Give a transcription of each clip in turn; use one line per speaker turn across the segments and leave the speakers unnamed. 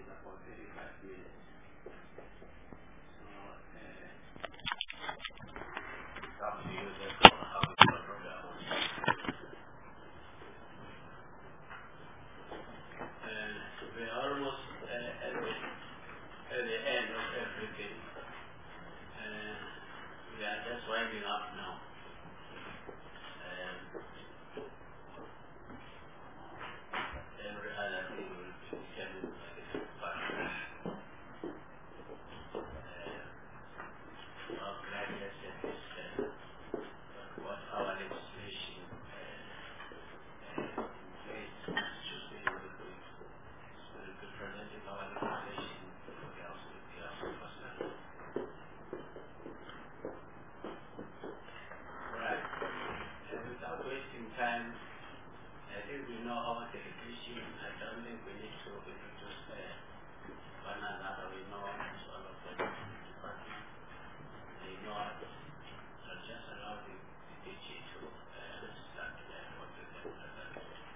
about 35 minutes. So, it's up to you therefore how to control the hours. We're almost at the end of everything. We are just winding up now. Every other thing will be determined by the partners. Our graduates said this, what our legislation in place should be able to presenting our legislation for the House of Personnel. Right. Without wasting time, I think we know our delegation. I don't think we need to introduce one another. We know almost all of them. They know us. So just allow the DG to start what we can present.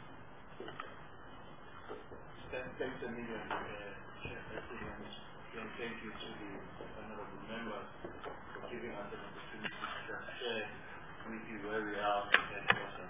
Thanks a million, Chair President, and thank you to the honorable members for giving us an opportunity to just share with you where we are in that process.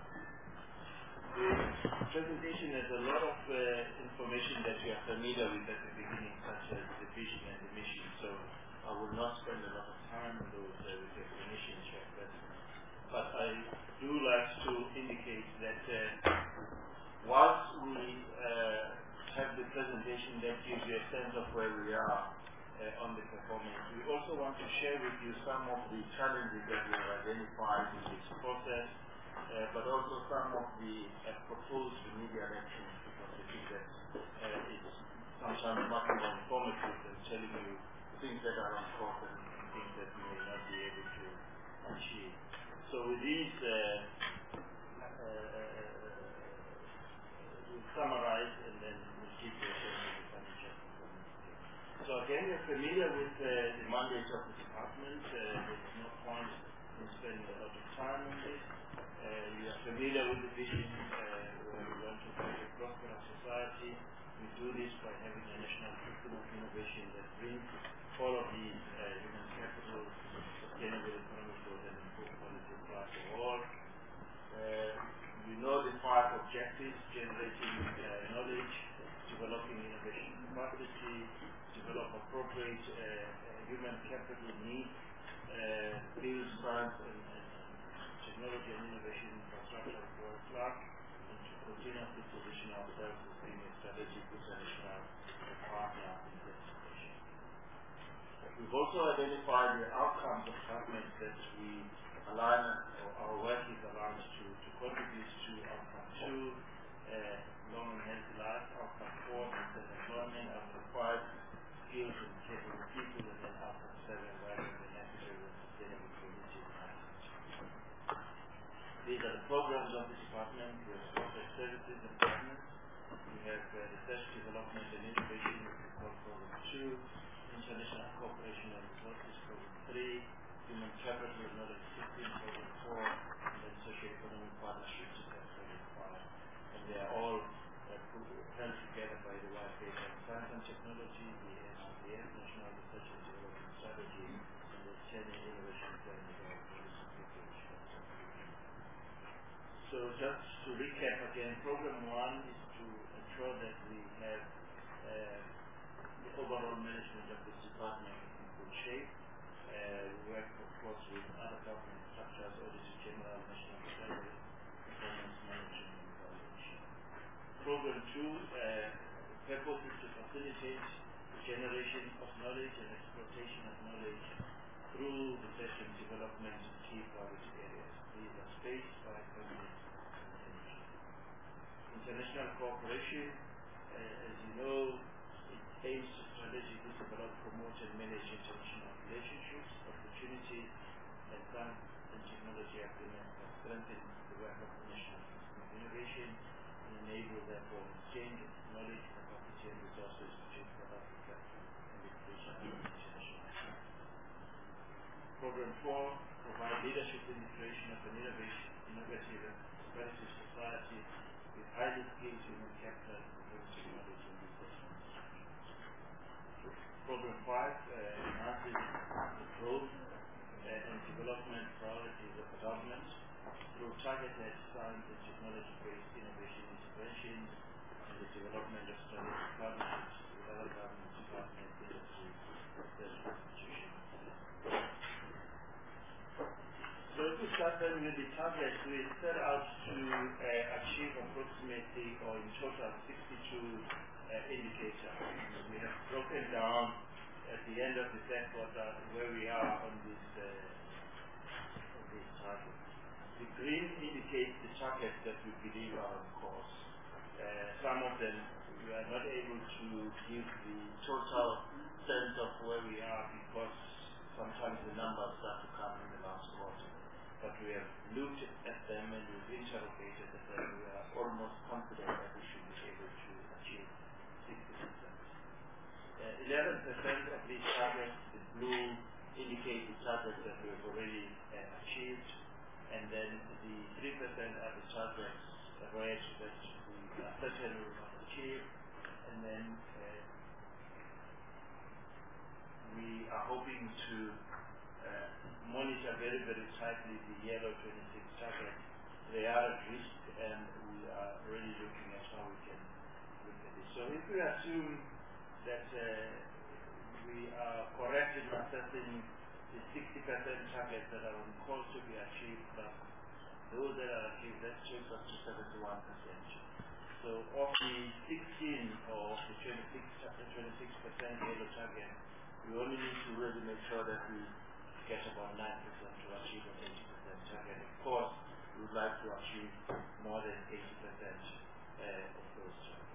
The presentation has a lot of information that you are familiar with at the beginning, such as the vision and the mission. So I will not spend a lot of time on those with explanation, Chair President. But I do like to indicate that whilst we have the presentation that gives you a sense of where we are on the performance, we also want to share with you some of the challenges that we have identified in this process, but also some of the proposed remedial actions, because I think that it's sometimes much more informative than telling you things that are important and things that we may not be able to achieve. So with these, we'll summarize and then we'll keep the financial performance. So again, you're familiar with the mandate of the department. There's no point in spending a lot of time on this. You are familiar with the vision where we want to create a prosperous society. We do this by having a national system of innovation that brings all of these human capital, sustainable economic growth, and improved quality of life for all. You know the 5 objectives: generating knowledge, developing innovation capacity, develop appropriate human capital needs, build science and technology and innovation infrastructure for world class, and to continuously position ourselves as being a strategic international partner in this situation. We've also identified the outcomes of governments that we align, or our work is aligned to contribute to outcome 2, long and healthy life, outcome 4, decent employment, outcome 5, skills and capable people, and then outcome 7, environment and natural and sustainable community enhancement. These are the programs of the department. We have social services and governance. We have research, development and innovation, which we call program 2, international cooperation and resources, program 3, human capital and knowledge system, program 4, and then socio-economic partnerships, program 5. And they are all held together by the White Paper on Science and Technology, the NRDF, National Research and Development Strategy, and the 10-year Innovation Plan with our policy preparation. So just to recap again, program 1 is to ensure that we have the overall management of this department in good shape. We work, of course, with other government structures, Auditor General, National Treasury, Performance Management and Evaluation. Program 2, purpose is to facilitate the generation of knowledge and exploitation of knowledge through research and development in key priority areas. These are space, bioeconomy, and energy. International cooperation, as you know, it aims to strategically develop, promote, and manage international relationships, opportunities, and science and technology agreements that strengthen the work of the national system of innovation and enable, therefore, exchange of knowledge, capacity, and resources between South Africa and the creation of international science. Program 4 provides leadership in the creation of an innovative and competitive society with highly skilled human capital and technology and research infrastructure. Problem 5, enhancing the growth and development priorities of the government through targeted science and technology-based innovation interventions and the development of strategic partnerships with other government departments, industries, and institutions. So if we start then with the targets, we set out to achieve approximately, or in total, 62 indicators. We have broken down at the end of the third quarter where we are on this target. The green indicates the targets that we believe are on course. Some of them we are not able to give the total sense of where we are because sometimes the numbers start to come in the last quarter. But we have looked at them and we've interrogated them and we are almost confident that we should be able to achieve 60%. 11% of these targets, the blue, indicate the targets that we have already achieved, and then the 3% are the targets, the red, that we are certain we will not achieve, and then we are hoping to monitor very, very tightly the yellow 26 targets. They are at risk and we are really looking at how we can look at this. So if we assume that we are correct in assessing the 60% targets that are on course to be achieved, plus those that are achieved, that takes us to 71%. So of the 16 or the 26% yellow target, we only need to really make sure that we get about 9% to achieve an 80% target. Of course, we would like to achieve more than 80% of those targets.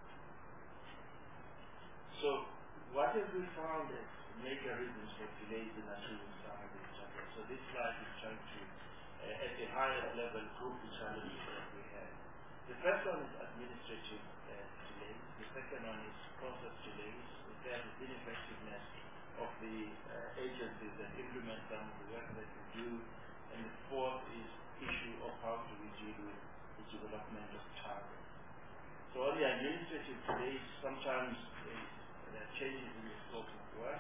So, what have we found as major reasons for delays in achieving some of these targets? So this slide is trying to, at the highest level, group the challenges that we have. The first one is administrative delays. The second one is process delays. The third is ineffectiveness of the agencies that implement some of the work that we do. And the fourth is issue of how do we deal with the development of targets. So on the administrative delays, sometimes there are changes in the scope of work.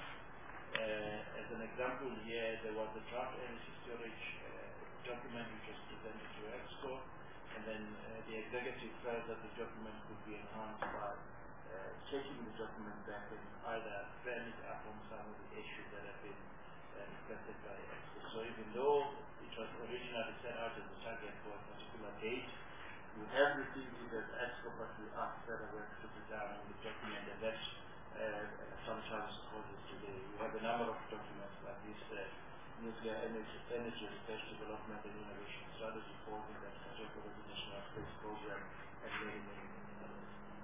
As an example here, there was a draft energy storage document which was presented to EXCO, and then the executive felt that the document could be enhanced by taking the document back and either firm it up on some of the issues that have been requested by EXCO. So even though it was originally set out as a target for a particular date, we have received it as EXCO, but we asked further work to be done on the document, and that sometimes causes delay. We have a number of documents like this nuclear energy research development and innovation strategy for the category of the National Space Program and many others.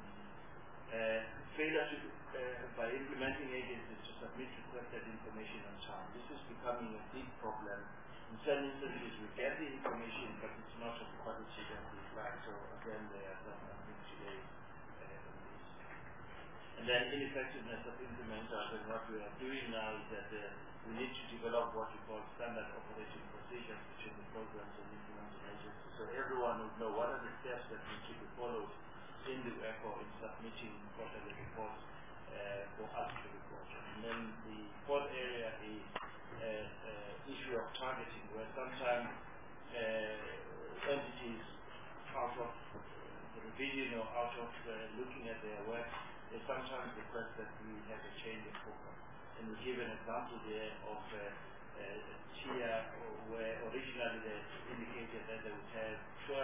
Failure to, by implementing agencies to submit requested information on time. This is becoming a big problem. In some instances we get the information but it's not of quality that we like, so again there are some big delays on this. And then ineffectiveness of implementers, and what we are doing now is that we need to develop what we call standard operating procedures between the programs and implementing agencies. So everyone would know what are the steps that need to be followed in the work or in submitting quarterly reports for us to report. And then the fourth area is issue of targeting, where sometimes entities out of the revision or out of looking at their work, they sometimes request that we have a change of focus. And we give an example there of TIA, where originally they indicated that they would have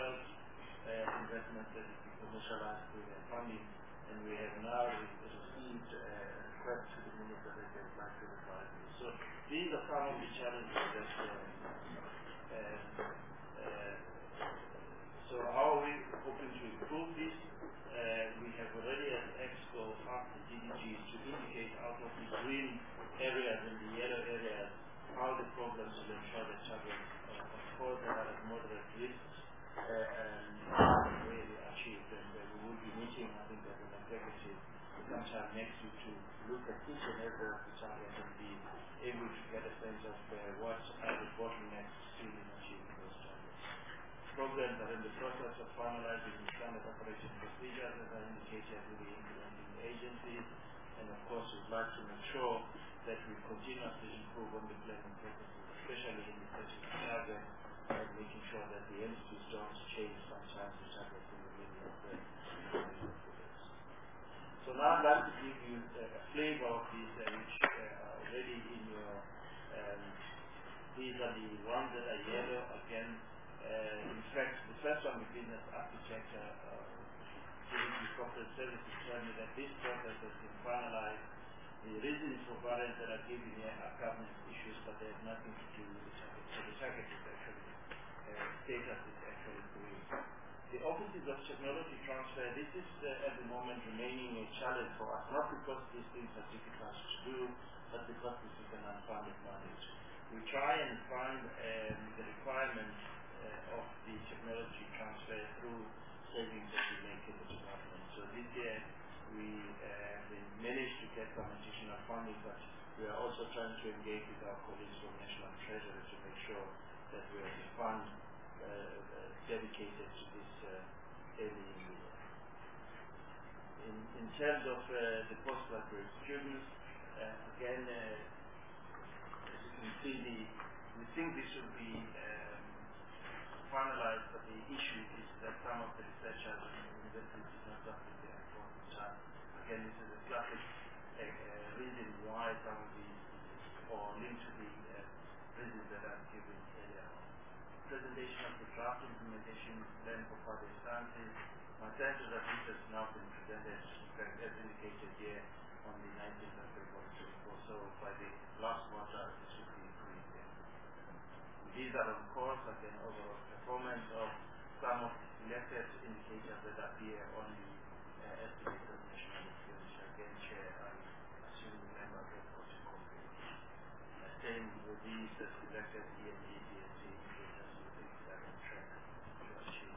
12 investments that would be commercialized through their funding, and we have now received a request to the Minister that they would like to revise this. So these are some of the challenges that so how are we hoping to improve this? We have already at EXCO asked the DDGs to indicate out of the green areas and the yellow areas how the programs will ensure that targets of course that are at moderate risks and really achieved. And we will be meeting, I think, as an executive sometime next week to look at each and every of the targets and be able to get a sense of what are the bottlenecks still in achieving those targets. Programs are in the process of finalizing the standard operating procedures as I indicated with the implementing agencies, and of course course, we would like to make sure that we continuously improve on the planning processes, especially in the setting of target and making sure that the entities don't change sometimes the targets in the middle of the process. So now I'd like to give you a flavor of these which are already in your, these are the ones that are yellow again. In fact, the first one, the business architecture, the corporate services tell me that this process has been finalized. The reasons for variance that are given here are governance issues, but they have nothing to do with the target. So the target is actually, status is actually green. The offices of technology transfer, this is at the moment remaining a challenge for us, not because these things are difficult to do, but because this is an unfunded mandate. We try and fund the requirements of the technology transfer through savings that we make in the department. So this year we managed to get some additional funding, but we are also trying to engage with our colleagues from National Treasury to make sure that we have a fund dedicated to this early in the year. In terms of the postgraduate students, again, as you can see, we think this should be finalized, but the issue is that some of the researchers and universities did not submit their important time. Again, this is a classic reason why some of these, or linked to the reasons that I've given earlier on. Presentation of the draft implementation plan for further instances. My sense is that this has now been presented, in fact, as indicated here on the 19th of February 2024. So by the last quarter, this should be agreed there. These are, of course, again, overall performance of some of the selected indicators that appear on the estimates of national expenditure. Again, Chair, I assume the members have got a copy. Same with these selected EME, DSC indicators, we think that on track to achieve.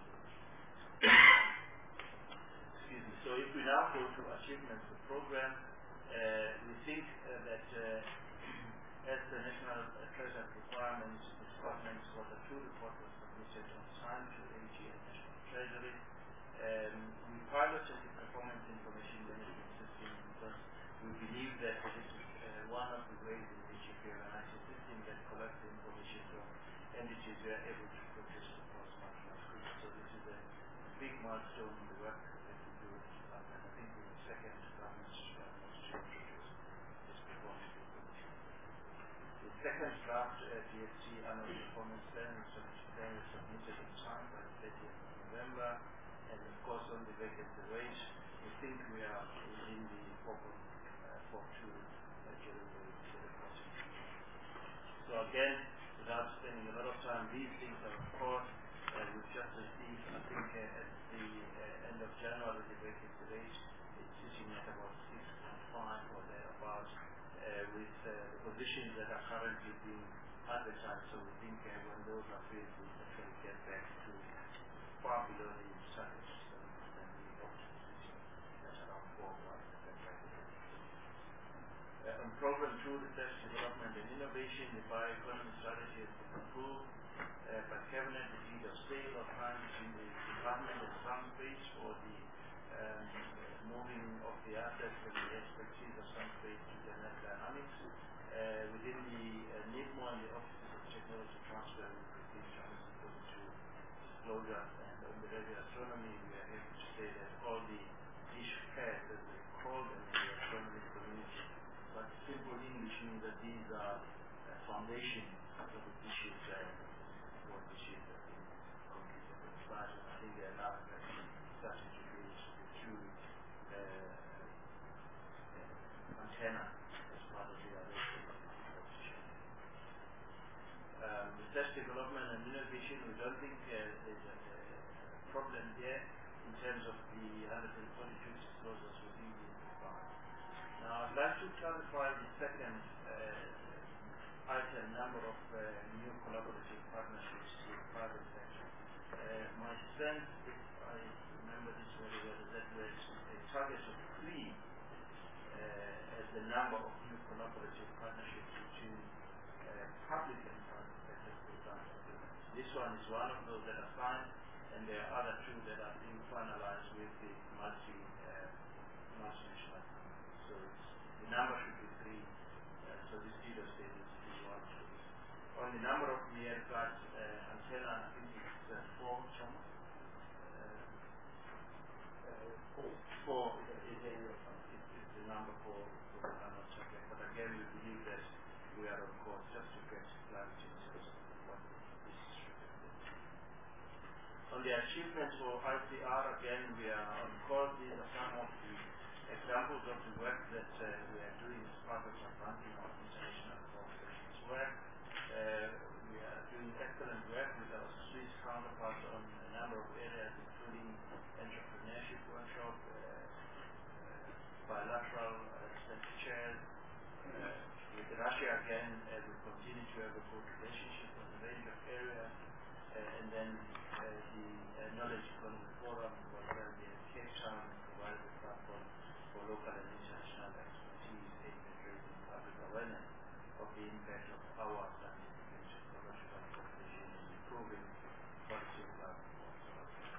Excuse me. So if we now go to achievements of program, we think that as the National Treasury requirements, the department's quarter 2 report was submitted on time to AG and National Treasury. We piloted the performance information management system because we believe that this is one of the ways in which if you have an IT system that collects the information from entities, we are able to produce reports much quicker. So this is a big milestone in the work that we do in the department. I think we're the second government to introduce this performance information. The second draft DFC annual performance plan was submitted in time by the 30th of November, and of course on the vacancy rate, we think we are within the 4.42 delivery to the reporting. So again, without spending a lot of time, these things are of course, we've just received, I think at the end of January, the vacancy rate is sitting at about 6.5 or thereabouts, with the positions that are currently being advertised. So we think when those are filled, we actually get back to far below the target and the optimal position at around 4.1%. On program 2, research, development and innovation, the bioeconomy strategy has been approved by Cabinet. The deed of sale of land between the department and some space for the moving of the assets and the expertise of some space to the net dynamics. Within the NIPMO and the offices of technology transfer, we received disclosure, and on the radio astronomy, we are able to say that all the dish pairs, as they call them in the astronomy community, but simple English means that these are foundation for the dishes what dishes have been completed and started. I think they are now starting to use the two antenna as part of the arrangement of the competition. Research, development and innovation, we don't think there's a problem there in terms of the 142 disclosures within the department. Now, I'd like to clarify the second item, number of new collaborative partnerships with the private sector. My sense, if I remember this very well, is that there's a target of 3 as the number of new collaborative partnerships between public and private sector programs. This one is one of those that are signed, and there are other 2 that are being finalized with the multinational companies. So it's the number should be 3, so this zero state is 1. On the number of meerkat antenna, I think it's 4, Thomas. 4 is the number for the Hanwha target, but again we believe that we are on course just to get clarity in terms of what this is representing. On the achievements for ICR, again we are on course. These are some of the examples of the work that we are doing as part of advancing our international cooperations work. We are doing excellent work with our Swiss counterparts on a number of areas, including entrepreneurship workshop, bilateral center chairs. With Russia again, we continue to have a good relationship on a range of areas, and then the Knowledge Economy Forum was held in Cape Town, provided a platform for local and international expertise aimed at raising public awareness of the impact of our scientific and technological cooperation in improving quality of life for South Africa.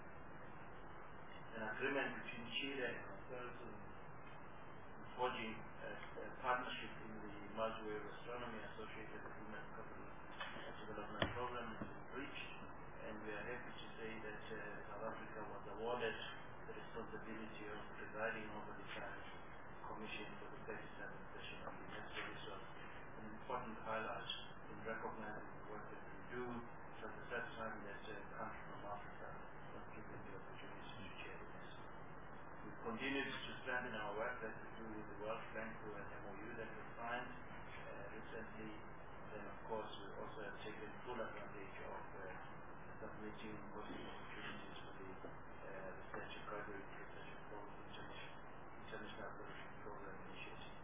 An agreement between Chile and ourselves in forging a partnership in the multi-wave astronomy associated with Human Capital Development Program has been reached, and we are happy to say that South Africa was awarded the responsibility of presiding over the science commission for the 37th session of the UNESCO. This was an important highlight in recognizing the work that we do. It was the first time that a country from Africa was given the opportunity to chair the UNESCO. We continued to strengthen our work that we do with the World Bank through an MOU that we signed recently. Then, of course, we also have taken full advantage of submitting working opportunities for the research and graduate research and international fellowship program initiative.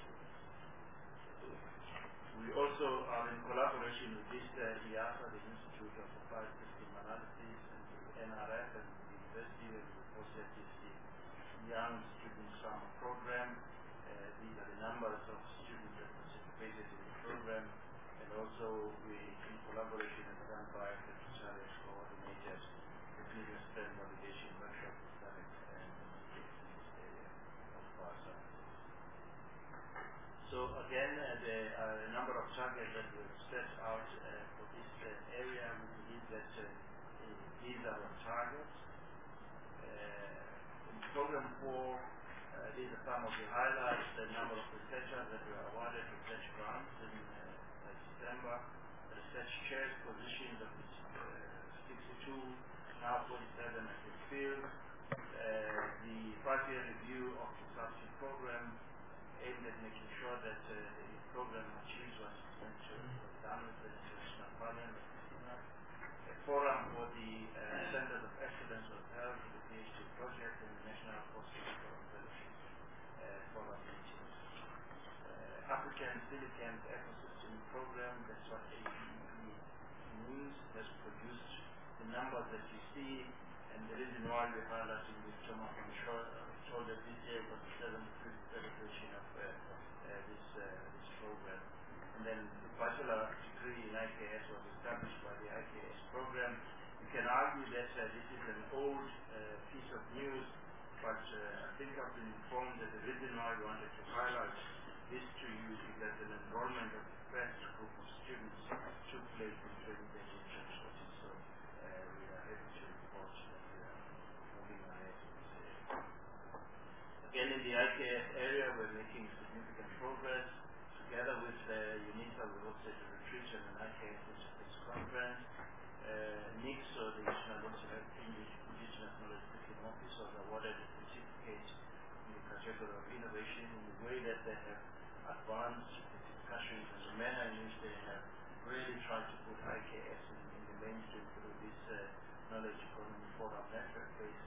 We also are in collaboration with this IASA, the Institute of Applied System Analysis, and the NRF and the University, and we hosted this Young Student Summer Program. These are the numbers of students that participated in the program, and also we, in collaboration with SANPI, the Secretariat coordinated the Cleveland Stem Validation Workshop Summit and in this area of bioscience. So again, there are a number of targets that we have set out for this area. We believe that these are our targets. Program 4, these are some of the highlights, the number of researchers that were awarded research grants in December, the research chairs positions of 62, now 47 at the field, the 5-year review of the subsidy program aimed at making sure that the program achieves what it's meant to was done with the international partners. A forum for the Centers of Excellence was held for the PhD project and the National Postdoctoral Fellowship forum meetings. African Silicon Ecosystem Program, that's what AEE means, has produced the numbers that you see, and the reason why we're highlighting this, Thomas, I'm sure, told that this year was the 75th celebration of this program. And then the bachelor degree in IKS was established by the IKS program. You can argue that this is an old piece of news, but I think I've been informed that the reason why we wanted to highlight this to you is that an enrollment of the first group of students took place in 2013. So we are happy to report that we are moving ahead in this area. Again, in the IKS area, we're making significant progress. Together with UNISA, we hosted a retreat and an IKS interface conference. NICSO, the National Indigenous Knowledge System Office, was awarded a certificate in the category of innovation in the way that they have advanced the discussions and the manner in which they have really tried to put IKS in the mainstream through this Knowledge Economy Forum network based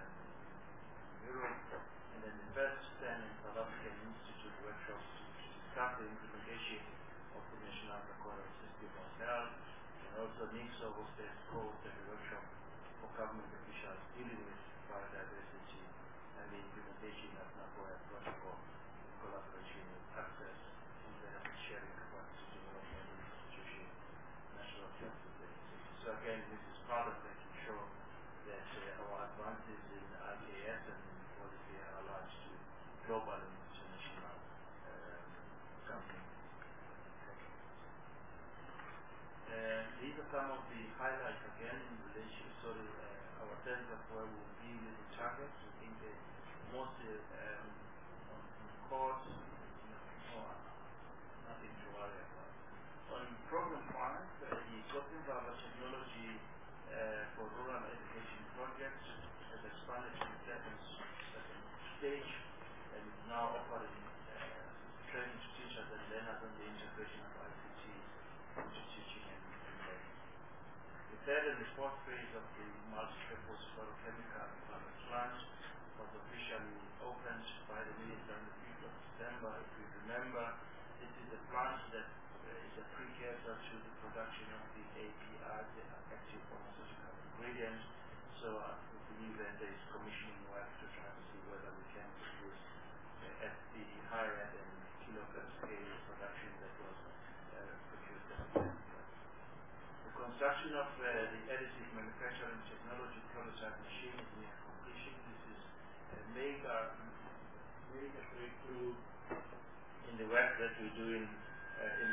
in Europe. And then the first 10 in South African Institute workshops to discuss the implementation of the National Recording System was held. And also NICSO hosted a workshop for government officials dealing with biodiversity and the implementation of Nagoya Protocol in collaboration with Access and Benefit Sharing Capacity Development Institution, National Justice Agency. So again, this is part of making sure that our advances in IKS and in policy are aligned to global and international some of the highlights again in relation to our sense of where we will be with the targets. We think the most on course, nothing to worry about. On program 5, the Costing Power Technology for Rural Education Project has expanded to the second stage and is now offering training to teachers and learners on the integration of ICT into teaching and learning. The third and the fourth phase of the multi-purpose chemical plant was officially opened by the Minister on the 5th of December. If you remember, this is a plant that is a precursor to the production of the API, the active pharmaceutical ingredient. So we believe that there is commissioning work to try to see whether we can produce at the higher than kilogram scale production that was produced at the plant. The construction of the additive manufacturing technology prototype machine is near completion. This is a major breakthrough in the work that we're doing in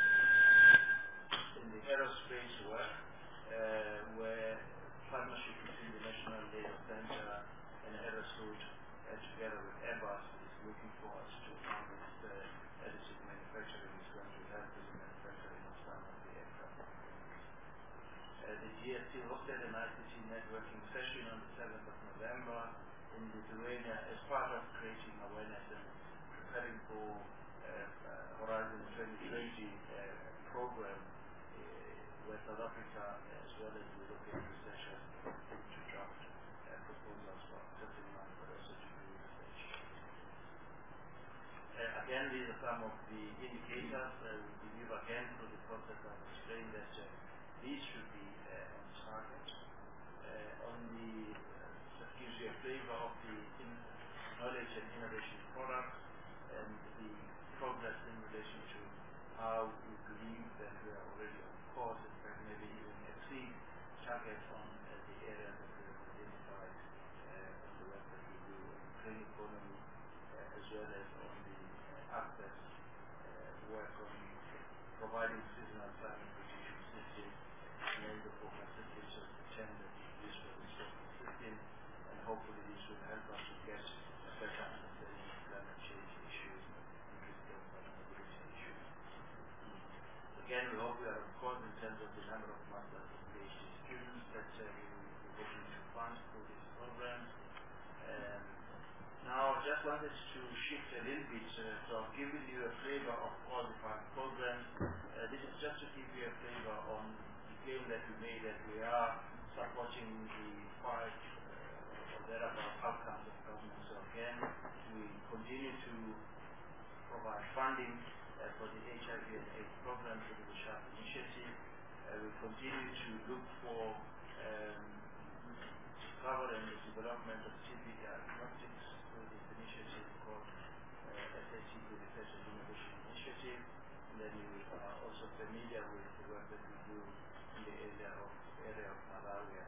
the aerospace work, where partnership between the National Data Center and Aerosud together with Airbus is looking for us to how this additive manufacturing is going to help with the manufacturing of some of the aircraft. The GST hosted an ICT networking session on the 7th of November in Lithuania as part of creating awareness and preparing for Horizon 2020 program where South Africa as well as the European research has to draft proposals for accepting money but also to do research. Again, these are some of the indicators. We believe again through the process I've explained that these should be on target. That gives you a flavor of the knowledge and innovation products and the progress in relation to how we believe that we are already on course, in fact maybe even exceed targets on the areas that we have identified on the work that we do on the green economy as well as on the access work on providing seasonal climate prediction systems and then the focus systems of the 10 that we use for the social system, and hopefully this will help us to get a better understanding of climate change issues and critical vulnerability issues. Again, we hope we are on course in terms of the number of masters and PhD students that we will be hoping to fund through these programs. Now, I just wanted to shift a little bit, so I've given you a flavor of all the 5 programs. This is just to give you a flavor on the claim that we made that we are supporting the 5 or thereabout outcomes of government. So again, we continue to provide funding for the HIV and AIDS program through the SHARP initiative. We continue to look for discovery and the development of TB diagnostics through this initiative called SATB Research and Innovation Initiative. And then you are also familiar with the work that we do in the area of malaria.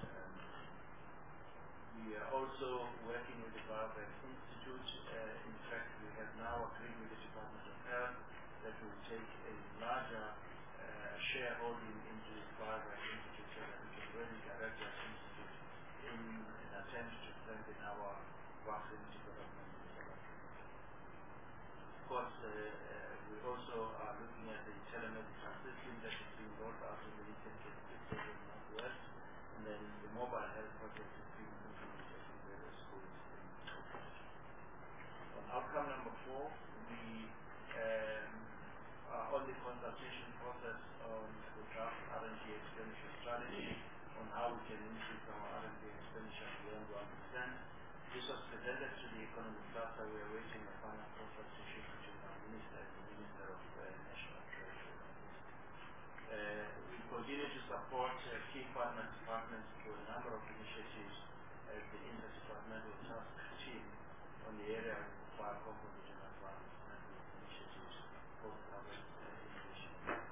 We are also working with the BioVac Institute. In fact, we have now agreed with the Department of Health that we will take a larger shareholding into the BioVac Institute so that we can really direct that institute in an attempt to strengthen our vaccine development in South Africa. Of course, we also are looking at the telemedicine system that is being rolled out in the Eastern Cape in the Northwest, and then the mobile health project is being implemented in various schools in South Africa. On outcome number 4, we are on the consultation process on the draft R&D expenditure strategy on how we can increase our R&D expenditure beyond 1%. This was presented to the economic cluster. We are waiting a final process to shift between our minister and the Minister of National Treasury. We continue to support key partner departments through a number of initiatives as the interdepartmental task team on the area of biocomposition advanced initiatives, post-harvest innovation.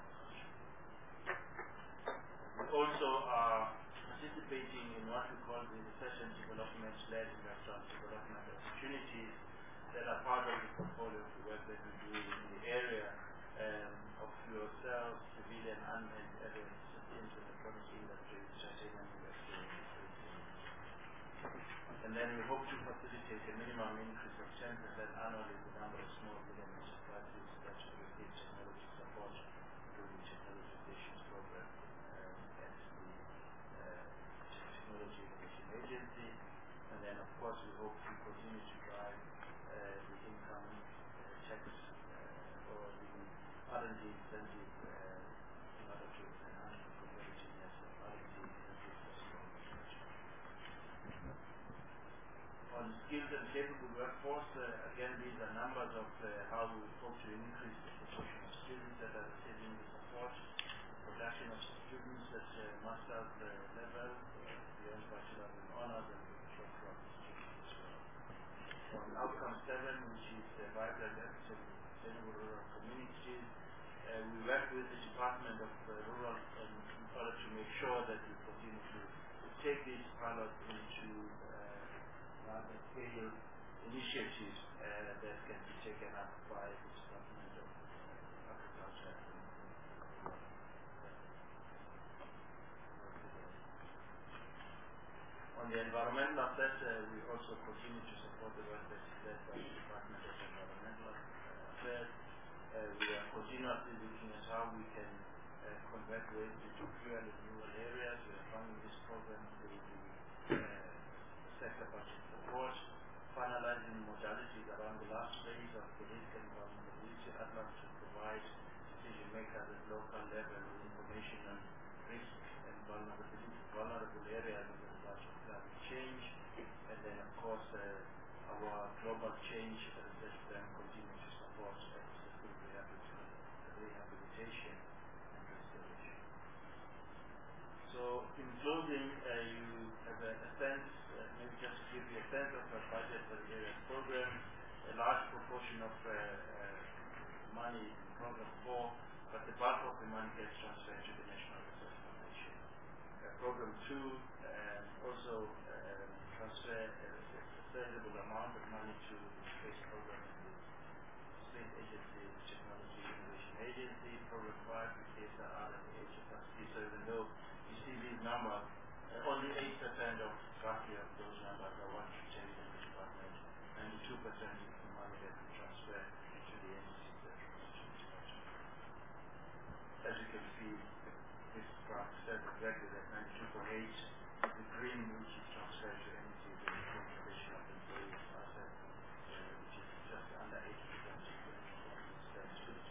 We also are participating in what we call the research and development-led industrial development opportunities that are part of the portfolio of the work that we do in the area of fuel cells, civilian unmanned aerial system course, we hope to continue to drive the income tax or the R&D incentive in order to enhance the competitiveness of R&D incentives for small research. On skilled and capable workforce, again, these are numbers of how we hope to increase the proportion of students that are receiving the support, production of students at master's level, beyond bachelor and honors, and postgrad students as well. On outcome 7, which is vibrant efforts of sustainable rural communities, we work with the Department of Rural in order to make sure that we continue to take these pilots into larger scale initiatives that can be taken up by the Department of Agriculture. On the environmental aspect, we also continue to support the work that is led by the Department of Environmental Affairs. We are continuously looking at how we can convert waste into fuel in rural areas. We are funding this program through the sector budget support, finalizing modalities around the last phase of the risk and vulnerability atlas to provide decision makers at local level with information on risk and vulnerable areas as a result of climate change. And then, of course, our global change research plan continues to support ecosystem rehabilitation and restoration. So, in closing, you have a sense, maybe just to give you a sense of the budget for the various programs, a large proportion of money in program 4, but the bulk of the money gets transferred to the National Research Foundation. Program 2 also transfer a sizable amount of money to the space program in the Space Agency, the Technology Innovation Agency. Program 5 is CSIR and the HFRC. So even though you see these numbers, only 8% of roughly of those numbers are what you take in the department, and 92% is the money that we transfer to the agencies that represent the department. As you can see, this graph says exactly that 92.8 the green, which is transferred to agencies in the conservation of employees assets, which is just under 80% of what spent to the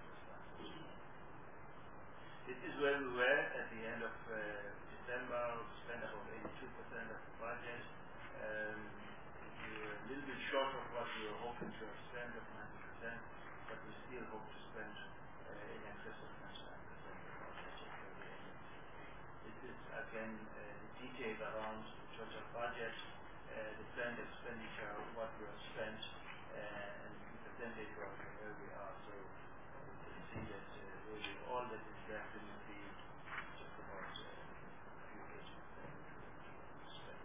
This is where we were at the end of December. We spent about 82% of the budget. We were a little bit short of what we were hoping to have spent of 90%, but we still hope to spend in excess of 99% of our budget for the end. This is again the detail around the total budget, the planned expenditure, what we have spent, and the percentage of where we are. So we can see that really all that is left in the field is just about a few 8% spent.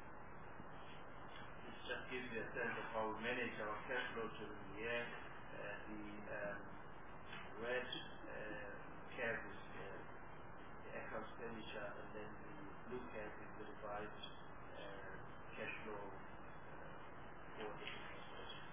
This just gives you a sense of how we manage our cash flow during the year. The red curve is the actual expenditure, and then the blue curve is the revised cash flow for the business budget.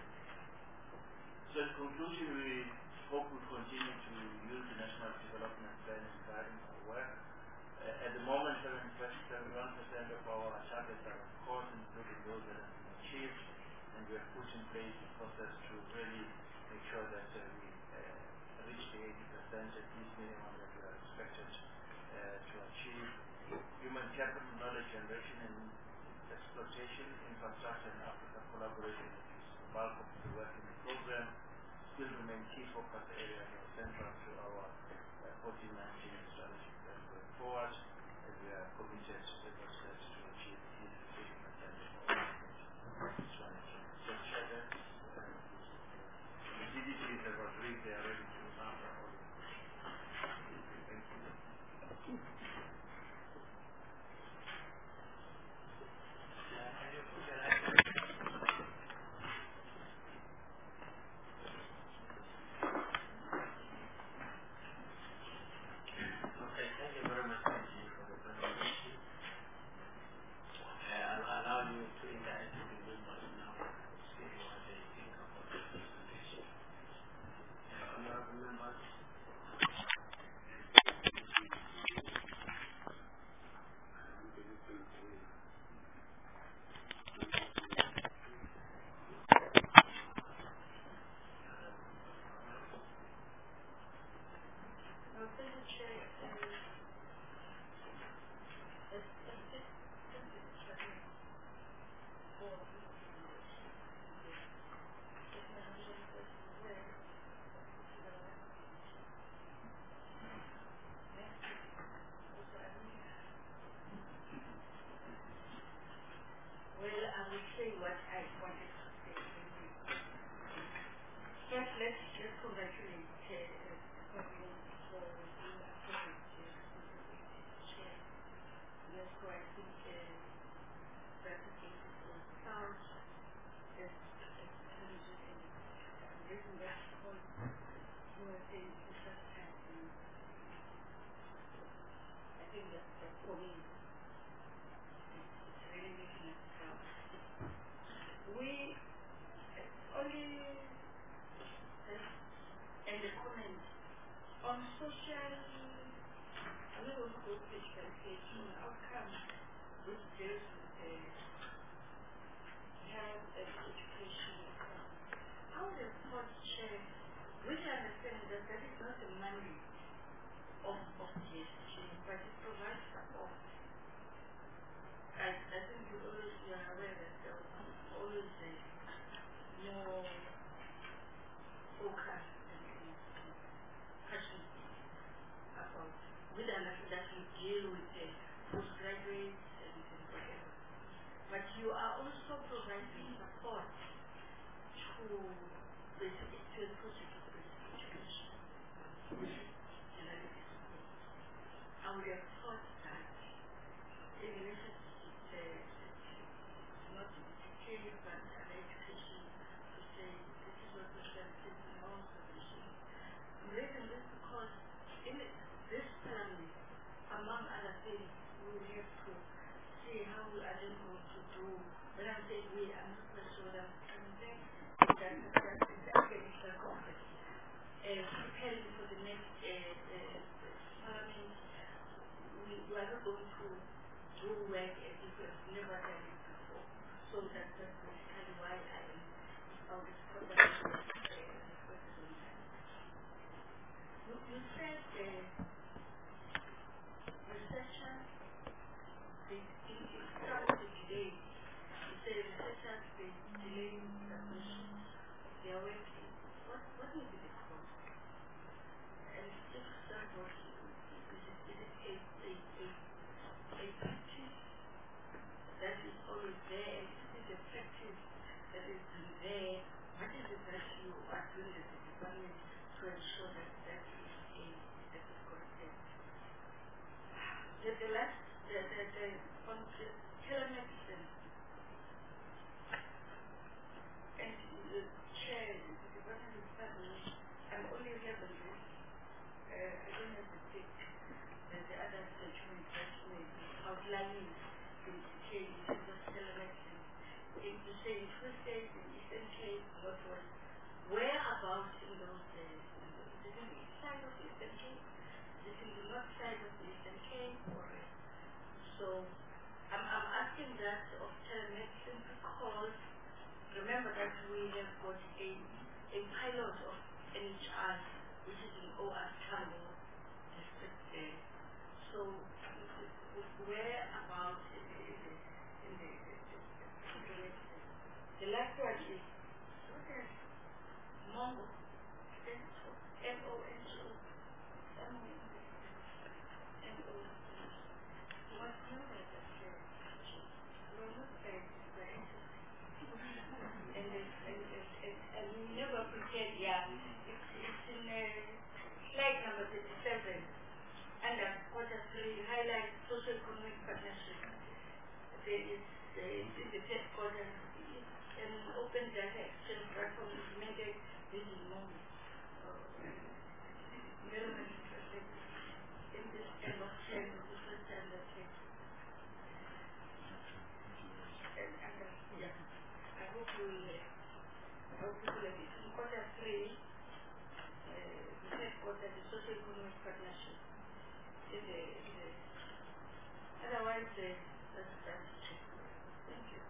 So in conclusion, we hope we continue to use the National Development Plan in guiding our work. At the moment, 71% of our targets are, of course, including those that have been achieved, and we have put in place a process to really make sure that we reach the 80%, at least minimum, that we are expected to achieve. Human capital, knowledge generation and exploitation, infrastructure and Africa collaboration, which is the bulk of the work in the program, still remain key focus areas and central to our 14-19 strategy plan going forward, and we are committed to take our steps to achieve at least 80% of our strategy. So checkers, the DDCs have agreed they are ready to answer all your questions. Thank you.
congratulate Kevin for being appointed chair. Therefore, I think that the case was found as challenges in the reason that's because you were saying the first time. I think that for me, it's really making us proud. We only and the comment on social, I'm not going to go page by page, on outcome which deals with health and education. How the thought share, which I understand that is not the money of GSG, but it provides support. I think you are aware that there was always more focus and passion about with that we deal with postgraduates and whatever. But you are also providing support to basically to a project of education. I would have thought that even if it's not education but an education to say this is what the services and all solutions. I'm raising this because in this family, among other things, we have to see how we are then going to do. When I'm saying we, I'm not quite sure that I'm saying that the academic conference preparing for the next parliament. We are not going to do work as if we have never done it before. So that's basically why I am on this program. You said researcher, it started today. You said researchers they delaying submission of their work. What will be the cause? And if somebody is a practice that is always there, and it is a practice that is there, what is it that you are doing as a department to ensure that that is correct? The last, on the telemedicine, and the chair, the department of family, I'm only having this. I don't have to take the other statement that may be outlining the change in terms of telemedicine. If you say in two states, in Eastern Cape, what was whereabouts in those days? Is it in the east side of the Eastern Cape? Is it in the north side of the Eastern Cape? So I'm asking that of telemedicine because remember that we have got a pilot of NHR, which is in OR Tambo district there. So whereabouts in the last one is what is Mongo? M-O-N-G-O. M-O-N-G-O. What you have that we're not very and we never pretend, it's in slide number 37 under quarter 3 highlight socio-economic partnership. There is in the third quarter an open data exchange platform implemented using MOMO. Very much interested in this kind of change of the first time that I hope you will in quarter 3 the third quarter the socio-economic partnership otherwise that's thank you.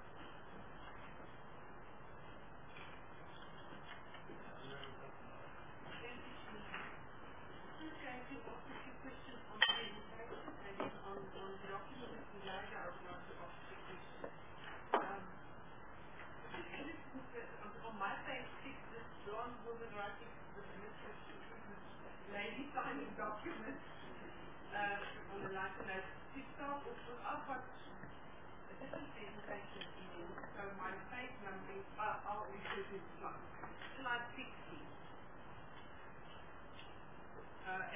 Signing documents on the life note to start off with. I've got a different presentation email, so my page numbering are all included slide 60.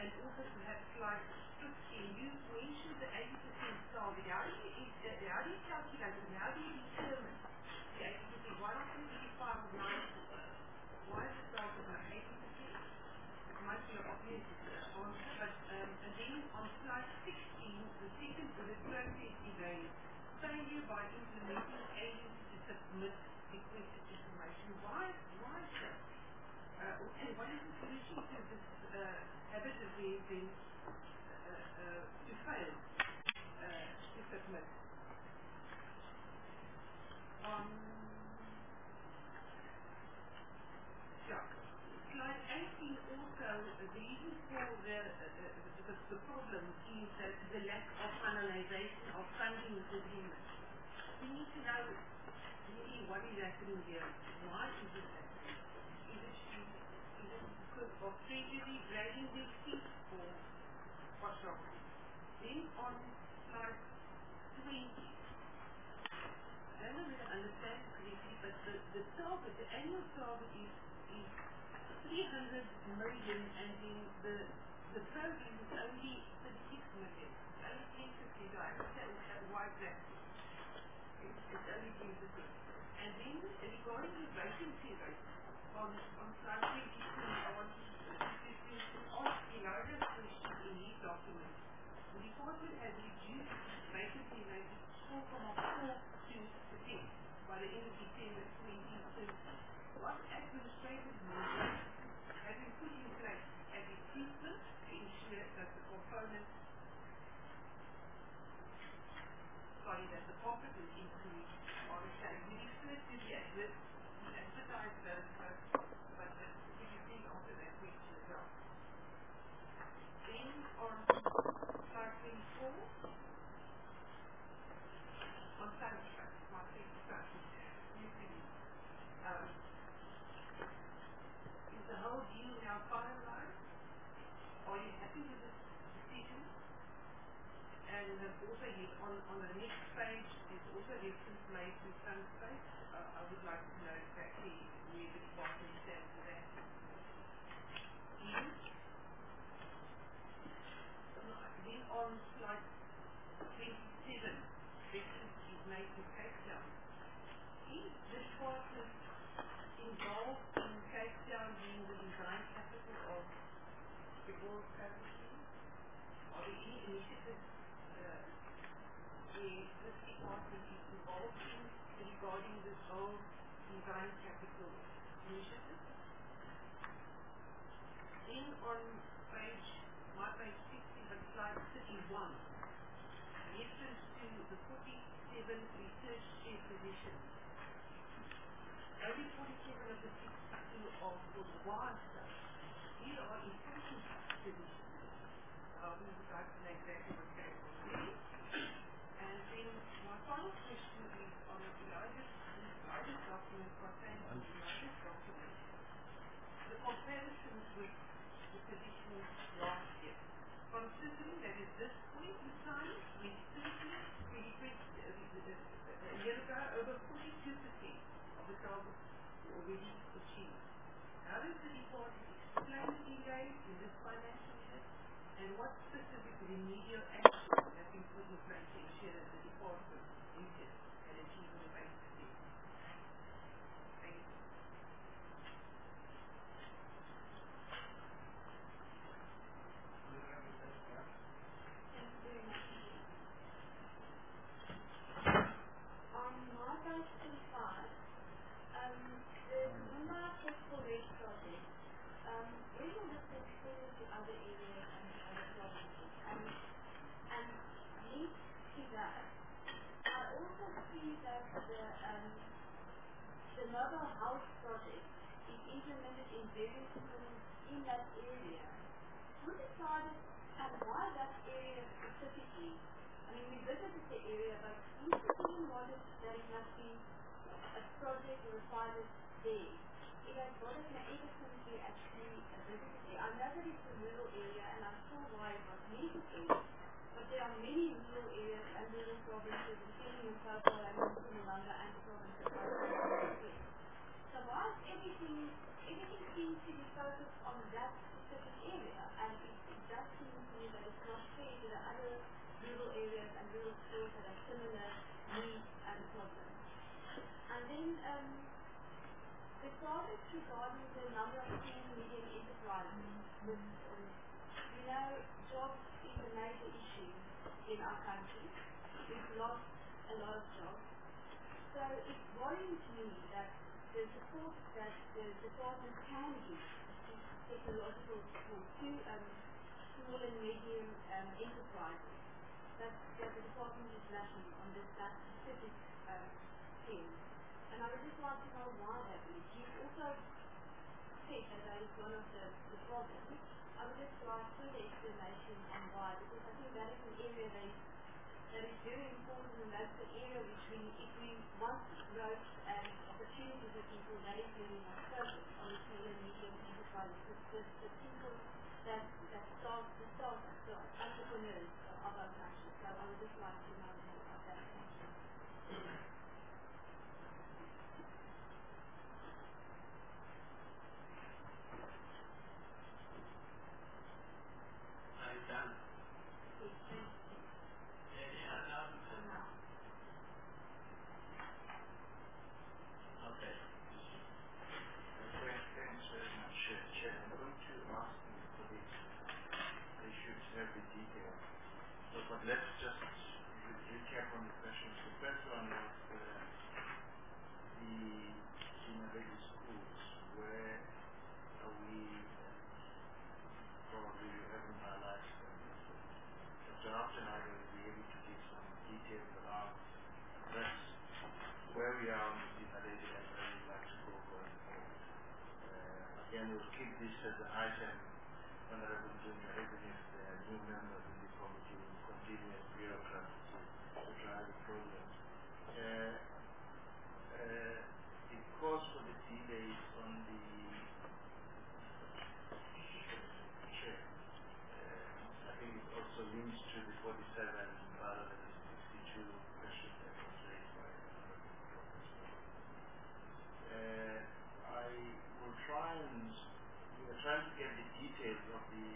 and also perhaps like 15, you mentioned the 80% target. How do you calculate it? How do you determine the 80%? Why not 75 or 90? Why is it target not 80%? It might be an obvious answer, but and then on slide 16, the second bullet process again, failure by implementing agents to submit requested information. Why is that? And what is the solution to this habit of theirs then to fail to submit? Slide 18 also, the reason for the problem is that the lack of finalization of funding agreements. We need to know really what is happening here. Why is it happening? Is it because of treasury dragging their feet or what's wrong? Then on slide 20, I don't know if I understand correctly, but the target, the annual target is 300 million, and then the program is only 36 million. Only 10%. So I understand why that it's only 10%. And then regarding the vacancy rate, on slide 22, I want to ask Elijah's question in his document. The department has reduced vacancy rate to 4.42% by the end of December 2020. What administrative measures have been put in place as improvement to ensure that the component, that the competence increase on the same? We refer to the advertised those, but if you think after that question as well. Then on slide 24, on Sunday, my favorite is the whole deal now finalized? Are you happy with this decision? And also on the next page, there's also reference made to Sunspace. I would like to know exactly where the department stands with that. Then on slide 27, reference is made to Cape Town. Is the department involved in Cape Town being the design capital of the world currency? Are there any initiatives where this department is involved in regarding this whole design capital initiative? Then on page 60, but slide 31, reference to the 47 research chair positions. Only 47 of the 62 are for the WASA. These are important positions. We would like to know exactly what's going on there. And then my final question is on Elijah's document, Elijah's document, the comparisons with the positions last year. Considering that at this point in time, a year ago, over 42% of the targets were already achieved. How does the department explain the delays in this financial year, and what specific remedial actions have been put in place to ensure that the department reaches and achieves the 8%? Thank you.
Thank you very much. On my page 25, the Kumba Festival Race Project, where will this extend to other areas and other provinces? And linked to that, I also see that the mobile house project is implemented in various schools in that area. Who decided and why that area specifically? I mean, we visited the area, but who specifically wanted that it must be a project or a pilot there? It has bothered me ever since we actually visited there. I know that it's a rural area, and I'm sure why it was necessary, but there are many rural areas and rural provinces, including Limpopo and Mpumalanga and the province of Gauteng. So why is everything seems to be focused on that specific area, and it does started regarding the number of small and medium enterprises. With, jobs is a major issue in our country. We've lost a lot of jobs. So it worries me that the support that the department can give to technological support to small and medium enterprises, that the department is lacking on that specific field. And I would just like to know why that is. You've also said that is one of the problems. I would just like further explanation on why, because I think that is an area that is very important, and that's the area which if we want growth and opportunity for people, that is really our focus on the small and medium enterprises, the people that start the entrepreneurs of our country. So I would just like to know more about that.
Are you done? Any other? Okay.
Thanks very much, Chair. I'm going to ask the colleagues. They should have the details. But let's just recap on the questions. The first one was the innovative schools. Where are we? Probably you haven't highlighted them. Dr. After I will be able to give some details around that's where we are on the innovative and where we'd like to go going forward. Again, we'll keep this as an item, Honorable Junior, even if there are new members in the committee will continue as bureaucrats to drive the program. The cause for the delays on the chair, I think it also links to the 47 rather than the 62 question that was raised by I will try and we are trying to get the details of the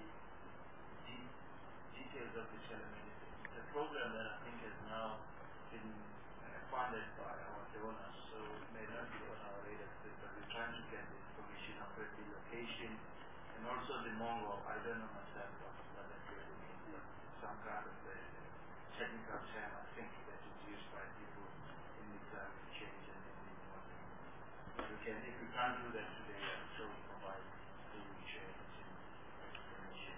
telemedicine. It's a program that I think has now been funded by our donors, so it may not be on our radar, but we're trying to get the information of the location and also the Mongo. I don't know myself what that really means, but some kind of the technical term I think that is used by people in the climate change and in the modern. If we can't do that today, I'm sure we'll provide the share explanation.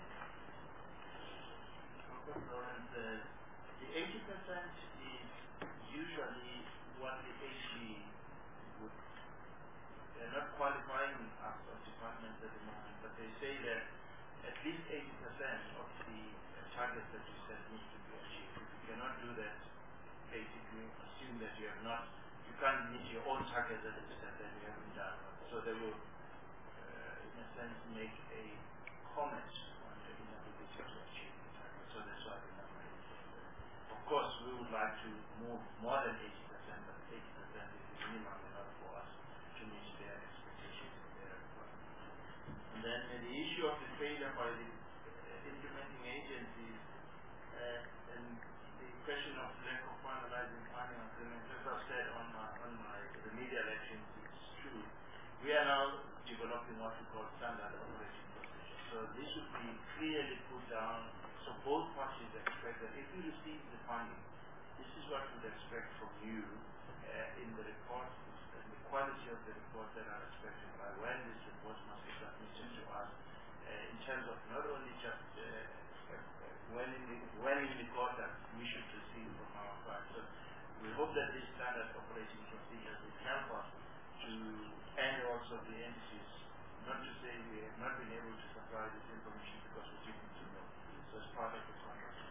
Dr. Lawrence, the 80% is usually what the HE would. They're not qualifying us as departments at the moment, but they say that at least 80% of the targets that you set need to be achieved. If you cannot do that, basically assume that you can't meet your own targets that you set that you haven't done. So they will, in a sense, make a comment on the inability to achieve the target. So that's why the number is there. Of course, we would like to move more than 80%, but 80% is the minimum enough for us to meet their expectations and their requirements. And then the issue of the failure by the implementing agencies and the question of lack of finalizing planning agreements, as I've said on my remedial actions, it's true. We are now developing what we call standard operating procedures. So this should be clearly put down so both parties expect that if you receive the funding, this is what we would expect from you in the reports and the quality of the reports that are expected by when this report must be submitted to us in terms of not only just when in the quarter we should receive from our side. So we hope that these standard operating procedures will help us to, and also the entities, not to say we have not been able to supply this information because we didn't know. So as part of the contract,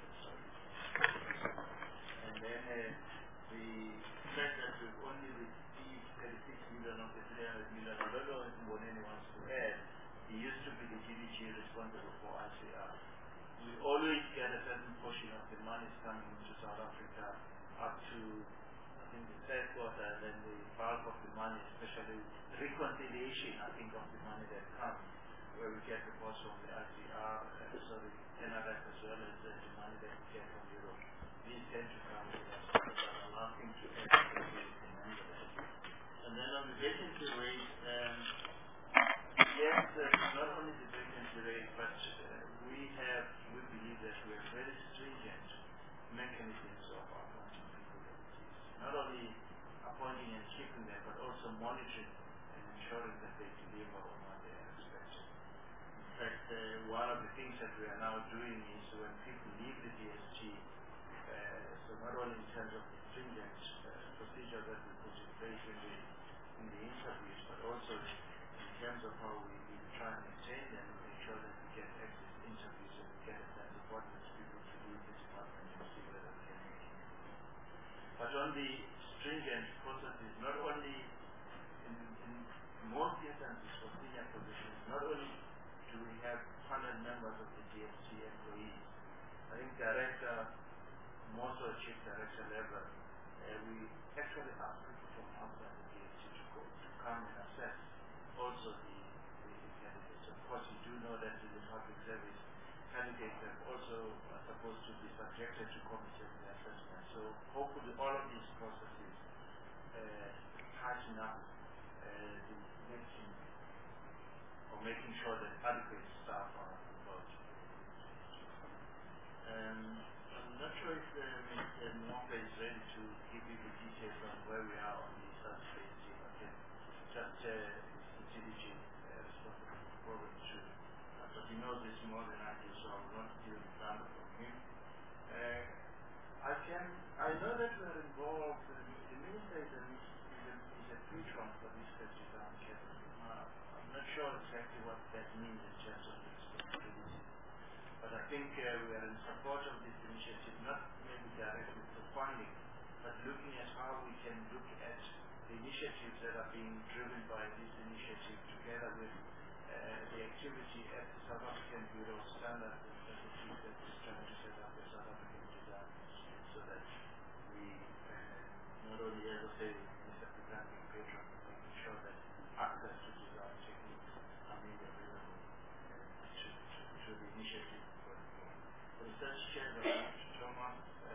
and then the fact that we've only received 36 million of the 300 million, I don't know if anyone wants to add, it used to be the GDG responsible for ICR. We always get a certain portion of the money coming into South Africa up to, I think, the third quarter, and then the bulk of the money, especially reconciliation, I think, of the money that comes, where we get reports from the ICR, sorry, NRF, as well as the money that we get from Europe. These tend to come with us, but I'm asking to add to the number. And then on the vacancy rate, not only the vacancy rate, but we believe that we have very stringent mechanisms of appointing people that it is. Not only appointing and keeping them, but also monitoring and ensuring that they deliver on what they are expected. In fact, one of the things that we are now doing is when people leave the DST, so not only in terms of the stringent procedure that we put in place in the interviews, but also in terms of how we try and maintain them and make sure that we get exit interviews and we get a sense of what makes people to leave the department and see whether we can make it. But on the stringent processes, not only in most instances for senior positions, not only do we have panel members of the DST employees, I think director, more so chief director level, we actually ask people from outside the DST to come and assess also the candidates. Of course, you do know that in the public service, candidates are also supposed to be subjected to competency assessment. So hopefully all of these processes tighten up the selection or making sure that adequate staff are involved. I'm not sure if Mr. Mwaka is ready to give you the details on where we are on the search phase. I can just Mr. TDG responsible for program 2. But he knows this more than I do, so I will not steal the thunder from him. I know that we are involved. The minister is a patron for this down capital. I'm not sure exactly what that means in terms of responsibility. But I think we are in support of this initiative, not maybe directly for funding, but looking at how we can look at the initiatives that are being driven by this initiative together with the activity at the South African Bureau of Standards and Statistics that is trying to set up the South African Design Institute so that we not only, as I say, Mr. President Petra, but making sure that access to design techniques are made available to the initiative. The research chair, Dr. Thomas,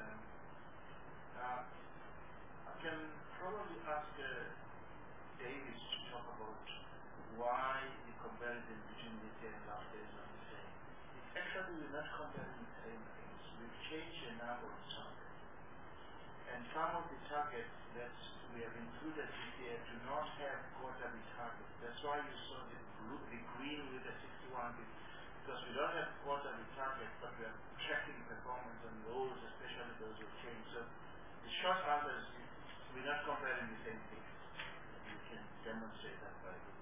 I can probably ask David to talk about why the comparison between this year and last year is not the same. It's actually we're not comparing the same things. We've changed the number of targets. And some of the targets that we have included this year do not have quarterly targets. That's why you saw the green with the 61, because we don't have quarterly targets, but we are tracking performance on those, especially those who change. So the short answer is we're not comparing the same things. You can demonstrate that by the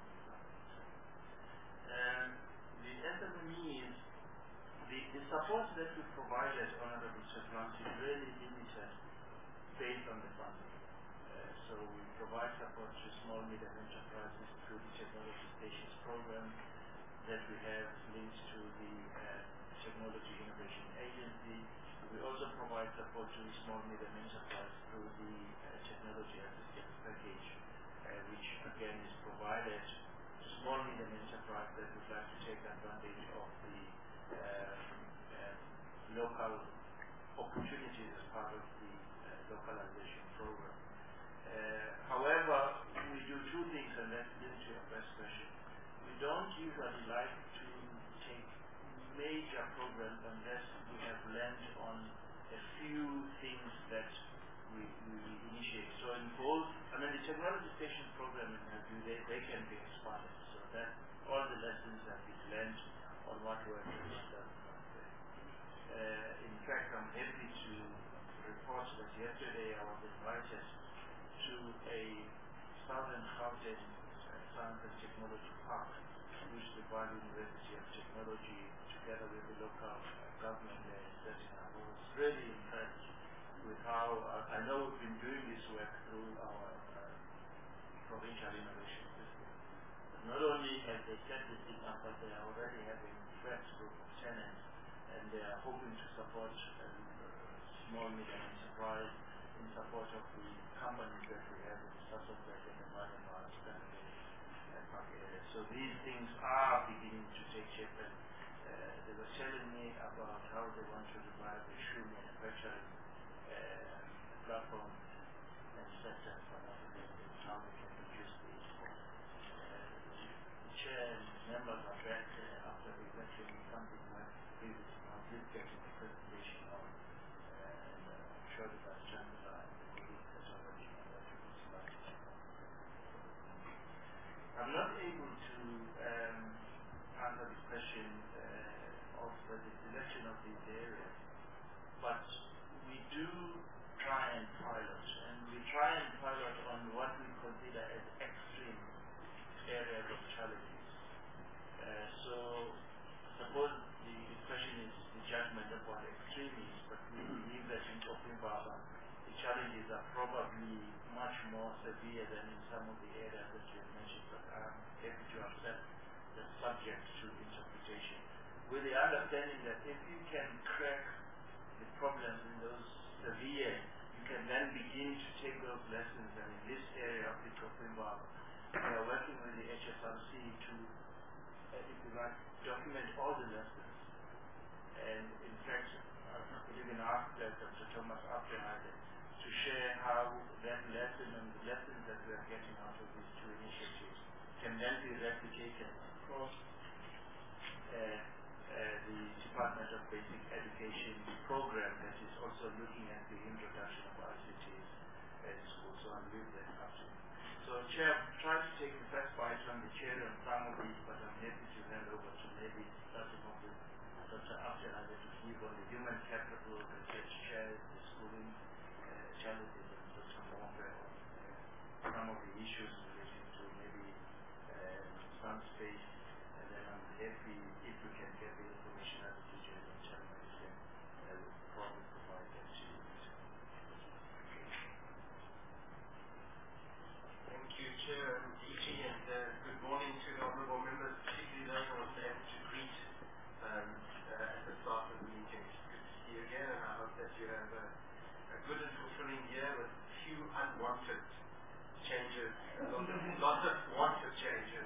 SME is the support that we provided Honorable Chaplan is really limited based on the funding. So we provide support to small medium enterprises through the Technology Stations program that we have linked to the Technology Innovation Agency. We also provide support to small medium enterprises through the Technology Assistance Package, which again is provided to small medium enterprises that would like to take advantage of the local opportunities as part of the localization program. However, we do two things, and that's linked to your first question. We don't usually like to take major programs unless we have learned on a few things that we initiate. So in both, the Technology Station program, they can be expanded. So that all the lessons have been learned on what works and what doesn't work. In fact, I'm happy to report that yesterday I was invited to a Southern Gauteng Science and Technology Park, which the Bali University of Technology, together with the local government, is setting up. I was really impressed with how, I know we've been doing this work through our provincial innovation system. But not only have they set this thing up, but they are already having a first group of tenants, and they are hoping to support small medium enterprise in support of the companies that we have in the Sasolburg and the Myanmar park area. So these things are beginning to take shape, and they were telling me about how they want to revive the shoe manufacturing platform and sector for Africa, and how they can reduce the export. The chair and members getting the presentation on. And I'm sure that Vice Chancellor and the colleagues that are working on that will start. I'm not able to answer the question of the selection of these areas, but we do try and pilot, and we try and pilot on what we consider as extreme areas of challenges. So suppose the question is the judgment of what extreme is, but we believe that in Kopimbaba the challenges are probably much more severe than in some of the areas that you have mentioned, but I'm happy to accept the subject to interpretation, with the understanding that if you can crack the problems in those severe, you can then begin to take those lessons, and in this area of the Kopimbaba we are working with the HSRC to, if you like, document all the lessons. And in fact, I could even ask Dr. Thomas Abdelhade to share how that lesson and the lessons that we are getting out of these two initiatives can then be replicated across the Department of Basic Education program that is also looking at the introduction of ICTs at school. So I'll leave that up to you. So Chair, try to take the first bite on the chair on some of these, but I'm happy to hand over to maybe starting off with Dr. Abdelhade to give on the human capital, research chairs, the schooling challenges, and Dr. Morfe on some of the issues relating to maybe some space, and then I'm happy if we can get the information out of the teachers and chairman, then I will probably provide that to you.
Thank you, Chair and DG, and good morning to the honourable members, particularly those I wasn't able to greet at the start of the meeting. It's good to see you again, and I hope that you have a good and fulfilling year with few unwanted changes, lots of wanted changes.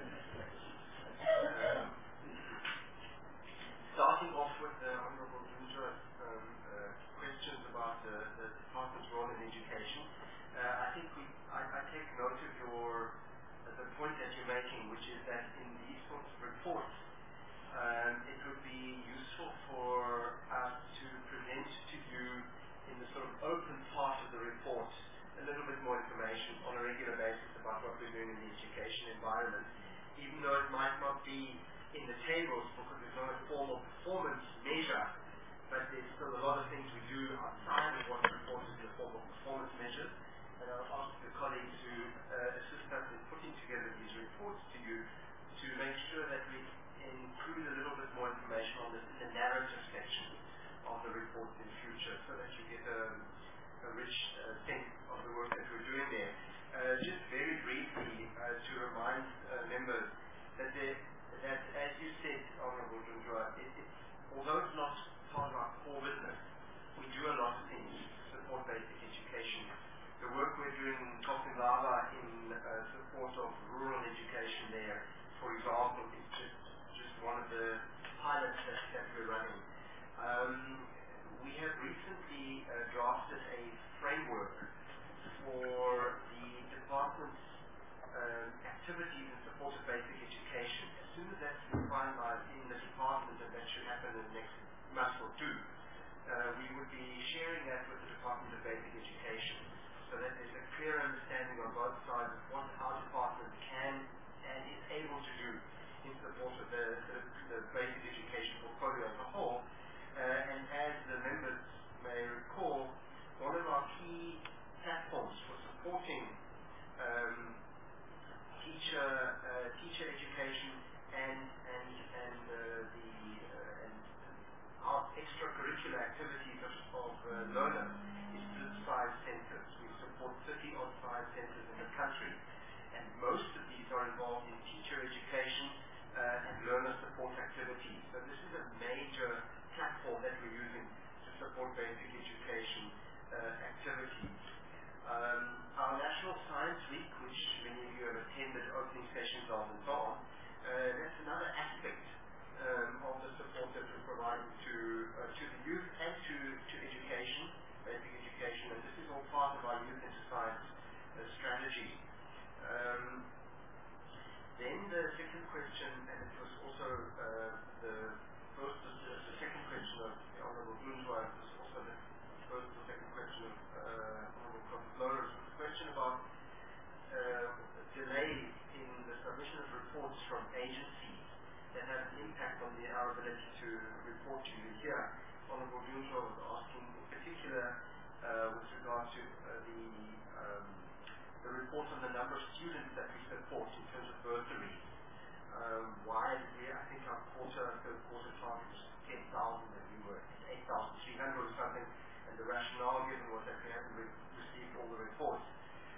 Starting off with the Honourable Dundra's questions about the department's role in education, I think I take note of the point that you're making, which is that in these sorts of reports, it would be useful for us to present to you in the sort of open part of the report a little bit more information on a regular basis about what we're doing in the education environment, even though it might not be in the tables because there's no formal performance measure, but there's still a lot of things we do outside of what's reported in the formal performance measures. And I'll ask the colleagues to assist us in putting together these reports to you to make sure that we include a little bit more information on this in the narrative section of the reports in future, so that you get a rich sense of the work that we're doing there. Just very briefly to remind members that as you said, Honourable Dundra, although it's not part of our core business, we do a lot of things to support basic education. The work we're doing in Kopimbaba in support of rural education there, for example, is just one of the pilots that we're running. We have recently drafted a framework for the department's activities in support of basic education. As soon as that's been finalized in the department, and that should happen in the next month or two, we would be sharing that with the Department of Basic Education, so that there's a clear understanding on both sides of what our department can and is able to do in support of the basic education portfolio as a whole. And as the members may recall, one of our key platforms for supporting teacher education and our extracurricular activities of learners is through the science centres. We support 30-odd science centres in the country, and most of these are involved in teacher education and learner support activities. So this is a major platform that we're using to support basic education activities. Our National Science Week, which many of you have attended opening sessions of and so on, agencies that have an impact on our ability to report to you here. Honorable Junjo was asking in particular with regard to the report on the number of students that we support in terms of bursaries. Why did we, I think our third quarter target was 10,000 that we were at 8,300 or something, and the rationale given was that we hadn't received all the reports.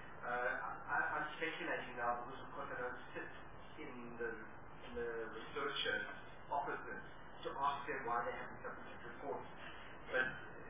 I'm speculating now because of course I don't sit in the researchers' offices to ask them why they haven't submitted reports. But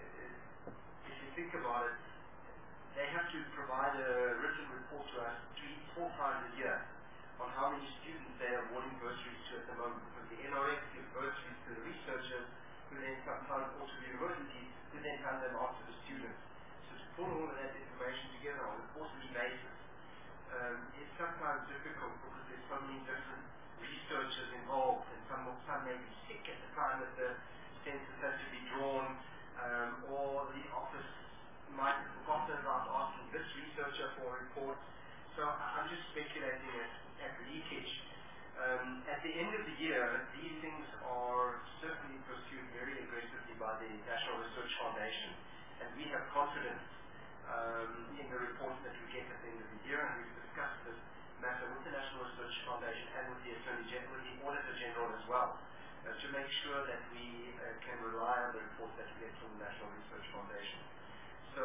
if you think about it, they have to provide a written report to us 3-4 times a year on how many students they are awarding bursaries to at the moment, because the NRF gives bursaries to the researchers, who then sometimes also the universities, who then hand them out to the students. So to pull all of that information together on a quarterly basis is sometimes difficult because there's so many different researchers involved, and some may be sick at the time that the census has to be drawn, or the office might have forgotten about asking this researcher for a report. So I'm just speculating at leakage. At the end of the year, these things are certainly pursued very aggressively by the National Research Foundation, and we have confidence in the reports that we get at the end of the year, and we've discussed this matter with the National Research Foundation and with the Attorney General, with the Auditor General as well, to make sure that we can rely on the reports that we get from the National Research Foundation. So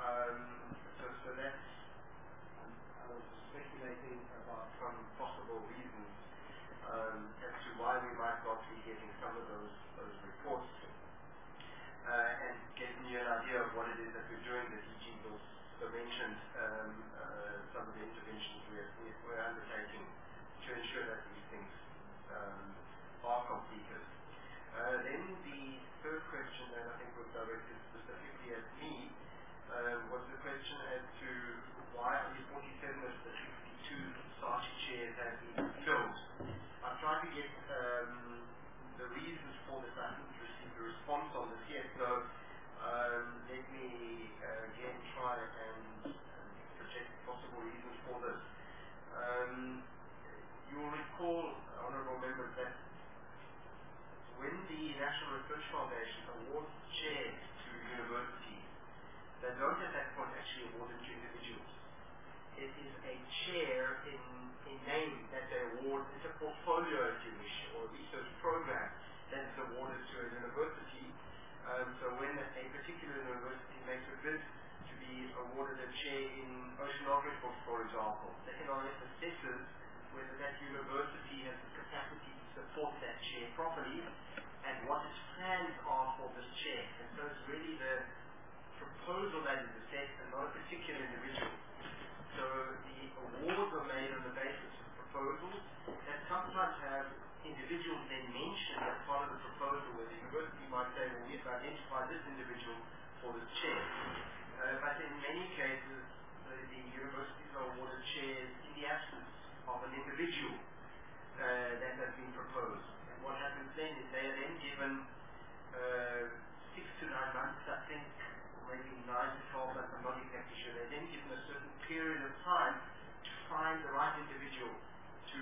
that's, I was speculating about some possible reasons as to why we might not be getting some of those reports, and getting you an idea of what it is that we're doing. That DG also mentioned some of the interventions we're undertaking to ensure that these things are completed. Then the third question that I think was directed specifically at me was the question as to why only 47 of the 62 SACHI chairs have been filled. I've tried to get the reasons for this. I haven't received a response on this yet, so let me again try and project possible reasons for this. You'll recall, honourable members, that when the National Research Foundation awards chairs to universities, they don't at that point actually award it to individuals. It is a chair in name that they award. It's a portfolio, if you wish, or a research program that is awarded to a university. So when a particular university makes a bid to be awarded a chair in oceanography, for example, the NRF assesses whether that university has the capacity to support that chair properly and what its plans are for this chair. And so it's really the proposal that is assessed and not a particular individual. So the awards are made on the basis of proposals that sometimes have individuals then mentioned as part of the proposal, where the university might say, well, we've identified this individual for this chair. But in many cases, the universities are awarded chairs in the absence of an individual that has been proposed. And what happens then is they are then given 6 to 9 months, I think, maybe 9 to 12 months, I'm not exactly sure. They're then given a certain period of time to find the right individual to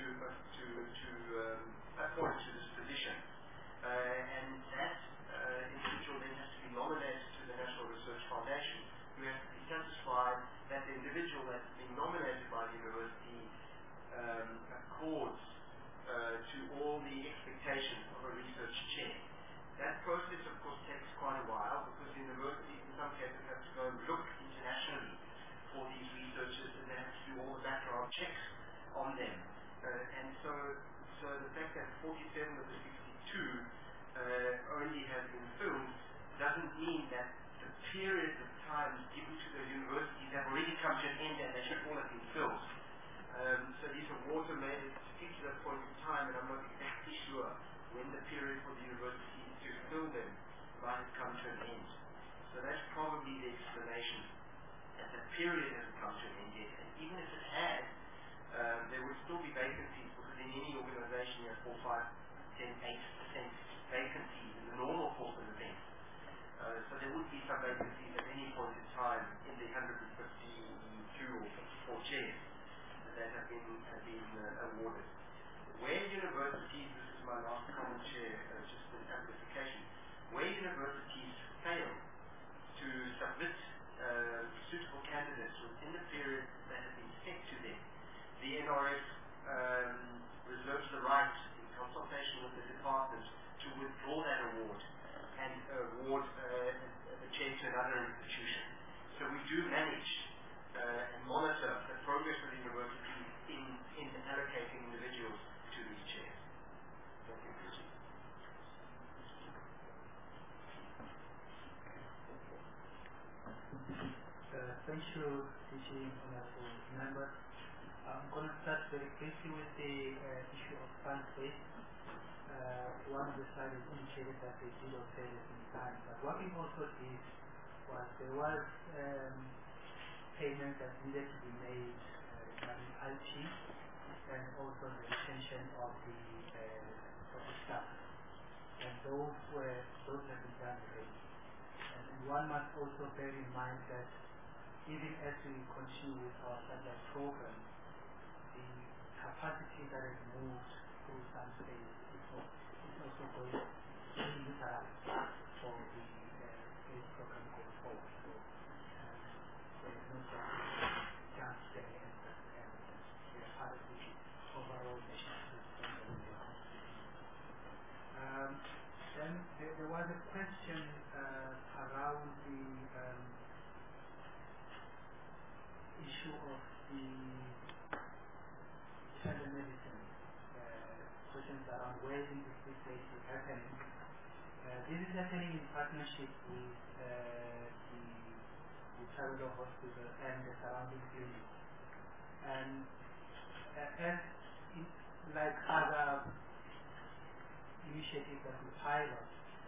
appoint to this position. And that individual then has to be nominated to the National Research Foundation, who has to be satisfied that the individual that's been nominated by the university accords to all the expectations of a research chair. That process, of course, takes quite a while, because the universities in some cases have to go and look internationally for these researchers, and they have to do all the background checks on them. And so the fact that 47 of the 62 only have been filled doesn't mean that the periods of time given to the universities have already come to an end and they should all have been filled. So these awards are made at a particular point in time, and I'm not exactly sure when the period for the university to fill them might have come to an end. So that's probably the explanation, that the period hasn't come to an end yet. And even if it had, there would still be vacancies, because in any organization you have 4, 5, 10, 8% vacancies in the normal course of events. So there would be some vacancies at any point in time in the 152 or 54 chairs that have been awarded. where universities, this is my last comment, Chair, just an amplification, where universities fail to submit suitable candidates within the period that has been set to them, the NRF reserves the right, in consultation with the department, to withdraw that award and award the chair to another institution. So we do manage and monitor the progress of the university in allocating individuals to these chairs.
Thank you, DG, honorable members. I'm going to start very quickly with the issue of fund base. One of the slides indicated that they did okay in time, but what we also did was there was payment that needed to be made regarding IT and also the retention of the staff, and those have been done already. And one must also bear in mind that even as we continue with our standard program, the capacity that is moved through some space is also going to be utilized for the space program going forward. So there is no chance there, and we are part of the overall national system. Then there was a question around the issue of the telemedicine, questions around where is this place is happening. This is happening in partnership with the Tabulo Hospital and the surrounding clinics. And as like other initiatives that we pilot,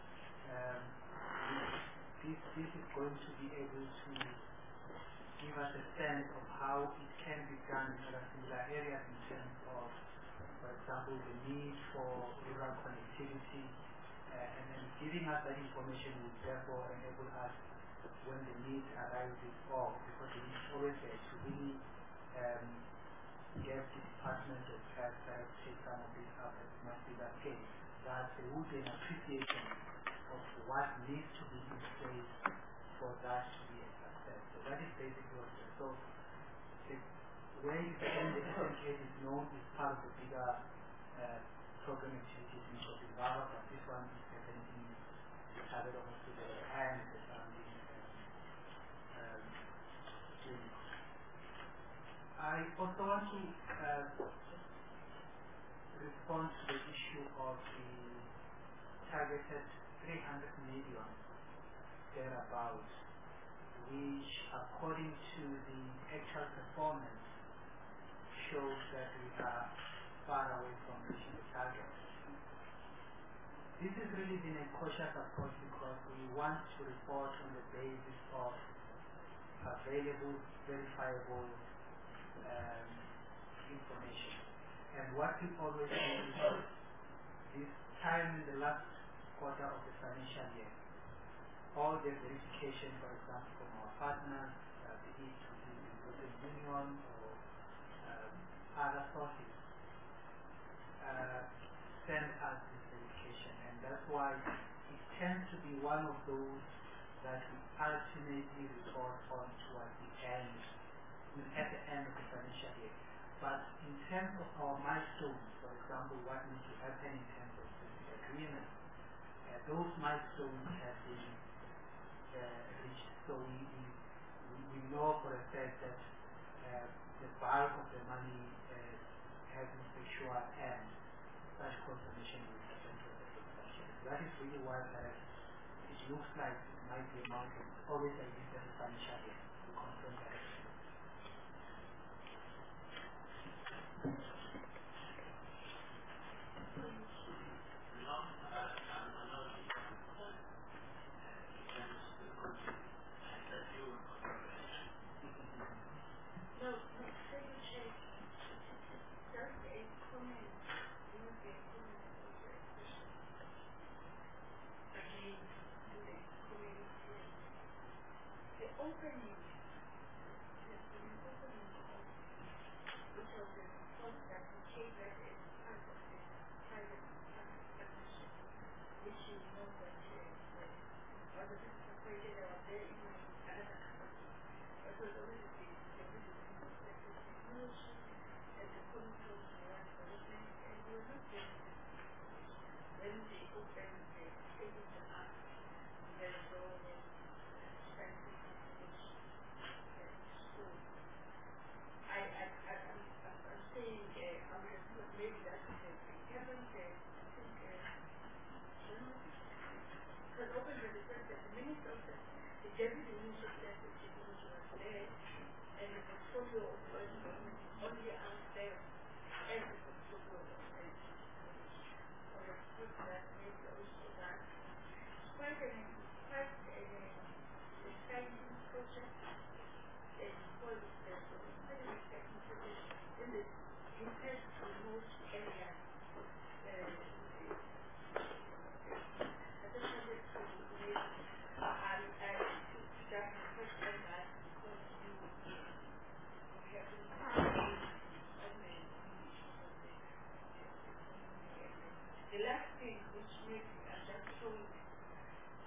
this is going to be able to give us a sense of how it can be done in other similar areas in terms of, for example, the need for rural connectivity, and then giving us that information will therefore enable us when the need arises, or because it is always there to really get the Department of Health to take some of these up. It must be that case, that there will be an appreciation of what needs to be in place for that to be a success. So that is basically what it is. So the way the case is known is part of the bigger program activities in Zimbabwe, but this one is happening in the Tabulo Hospital and the surrounding clinics. I also want to respond to the issue of the targeted 300 million thereabouts, which according to the actual performance shows that we are far away from reaching the target. This has really been a cautious approach because we want to report on the basis of available, verifiable information. And what we always do is this time in the last quarter of the financial year, all the verification, for example, from our partners, be it to the European Union or other sources, send us this verification. And that's why it tends to be one of those that we ultimately report on towards the end, at the end of the financial year. But in terms of our milestones, for example, what needs to happen in terms of specific agreements, those milestones have been reached. So we know for a fact that the bulk of the money has been secured and such confirmation will happen to the financial. That is really why it looks like it might be a mountain. Always like this as a financial year to confirm that.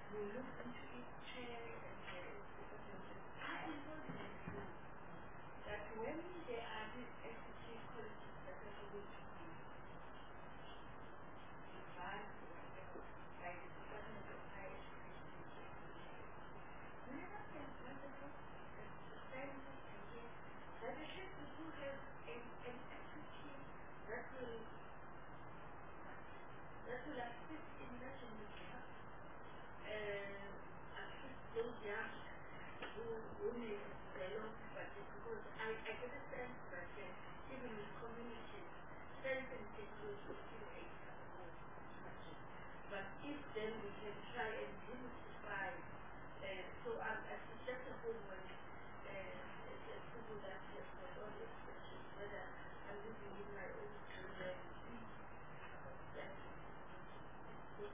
we look into each chair and I am holding in view that when there are these executive qualities that are going to be defined or whatever by the Department of Higher Education, we never can wonderful that society can get that the people who have an executive that will assist in making the trust, assist those young who may develop, but because I get a sense that even in communities, strength and technology still a but if then we can try and demystify, so I suggest a homework, the people that have got all the expressions, whether I'm living in my own children, that. Thank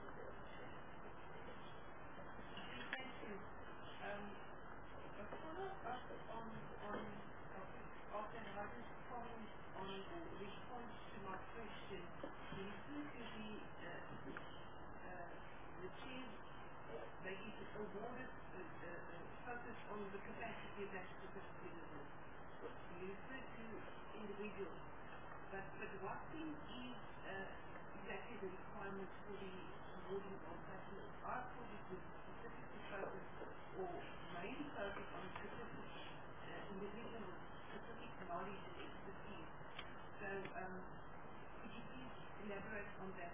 you. A follow-up on Dr. Hardy's comment on the response to my question. He referred to the chief maybe awarded focus on the capacity of that specific individual. He referred to individuals. But what thing is exactly the requirements for the awarding of personnel? I thought it would specifically focus or mainly focus on specific individuals, specific knowledge and expertise. So could you please elaborate on that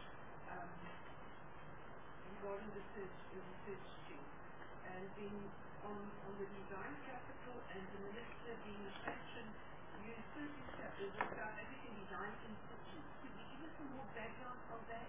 regarding the research team? And then on the design capital and the minister being a patron, you referred to the South African Design Institute. Could you give us some more background on that?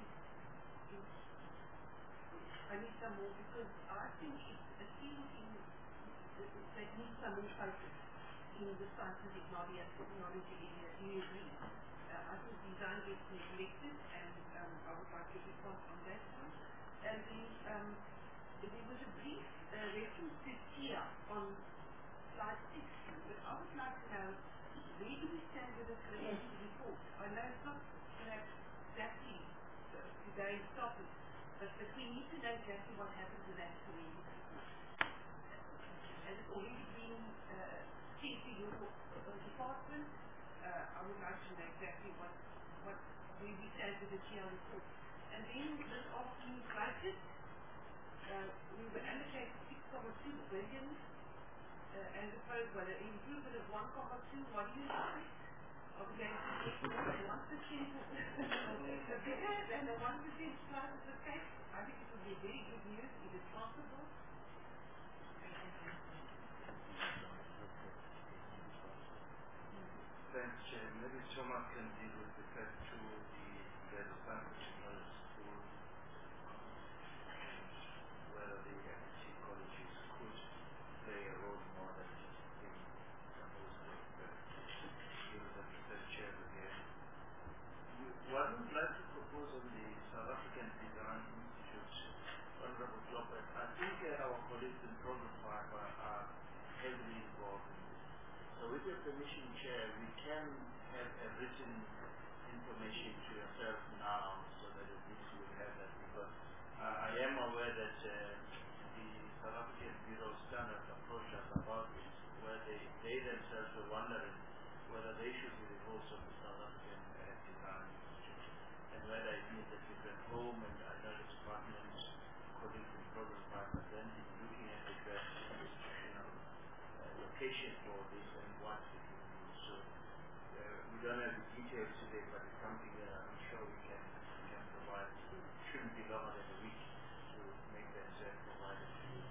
I need some more because I think it's a field that needs some more focus in the science and technology area. Do you agree? I think design gets neglected and I would like to respond on that one. And then there was a brief reference to TIA on slide 6, but I would like to know where do we stand with the creative report? I know it's not perhaps exactly today's topic, but we need to know exactly what happened to that creative report. Has it already been sent to your department? I would like to know exactly where we stand with the TIA report. And then this afternoon's budget, we were allocated 6.2 billion as opposed to an improvement of 1.2. What do you think? Are we going to get more than 1% bigger than the 1% plus of the tax? I think it would be very good news if it's possible.
Thanks, Chair. Maybe Thomas can deal with the fact to the Technology School, whether the FT colleges could play a role more than just being supposed to use them as chairs again. What we'd like to propose on the South African Design Institute, Honorable Clopper, I think our colleagues in Program 5 are heavily involved in this. So with your permission, Chair, we can have a written information to yourself now so that at least you will have that, because I am aware that the South African Bureau of Standards approached us about this, where they themselves were wondering whether they should be the host of the South African Design Institute, and whether it means that we can home, and I know the department colleagues in Program 5 are then looking at the best institutional location for this and what it will do. So we don't have the details today, but it's something that I'm sure we can provide. It shouldn't be longer than a week to make that provided to you.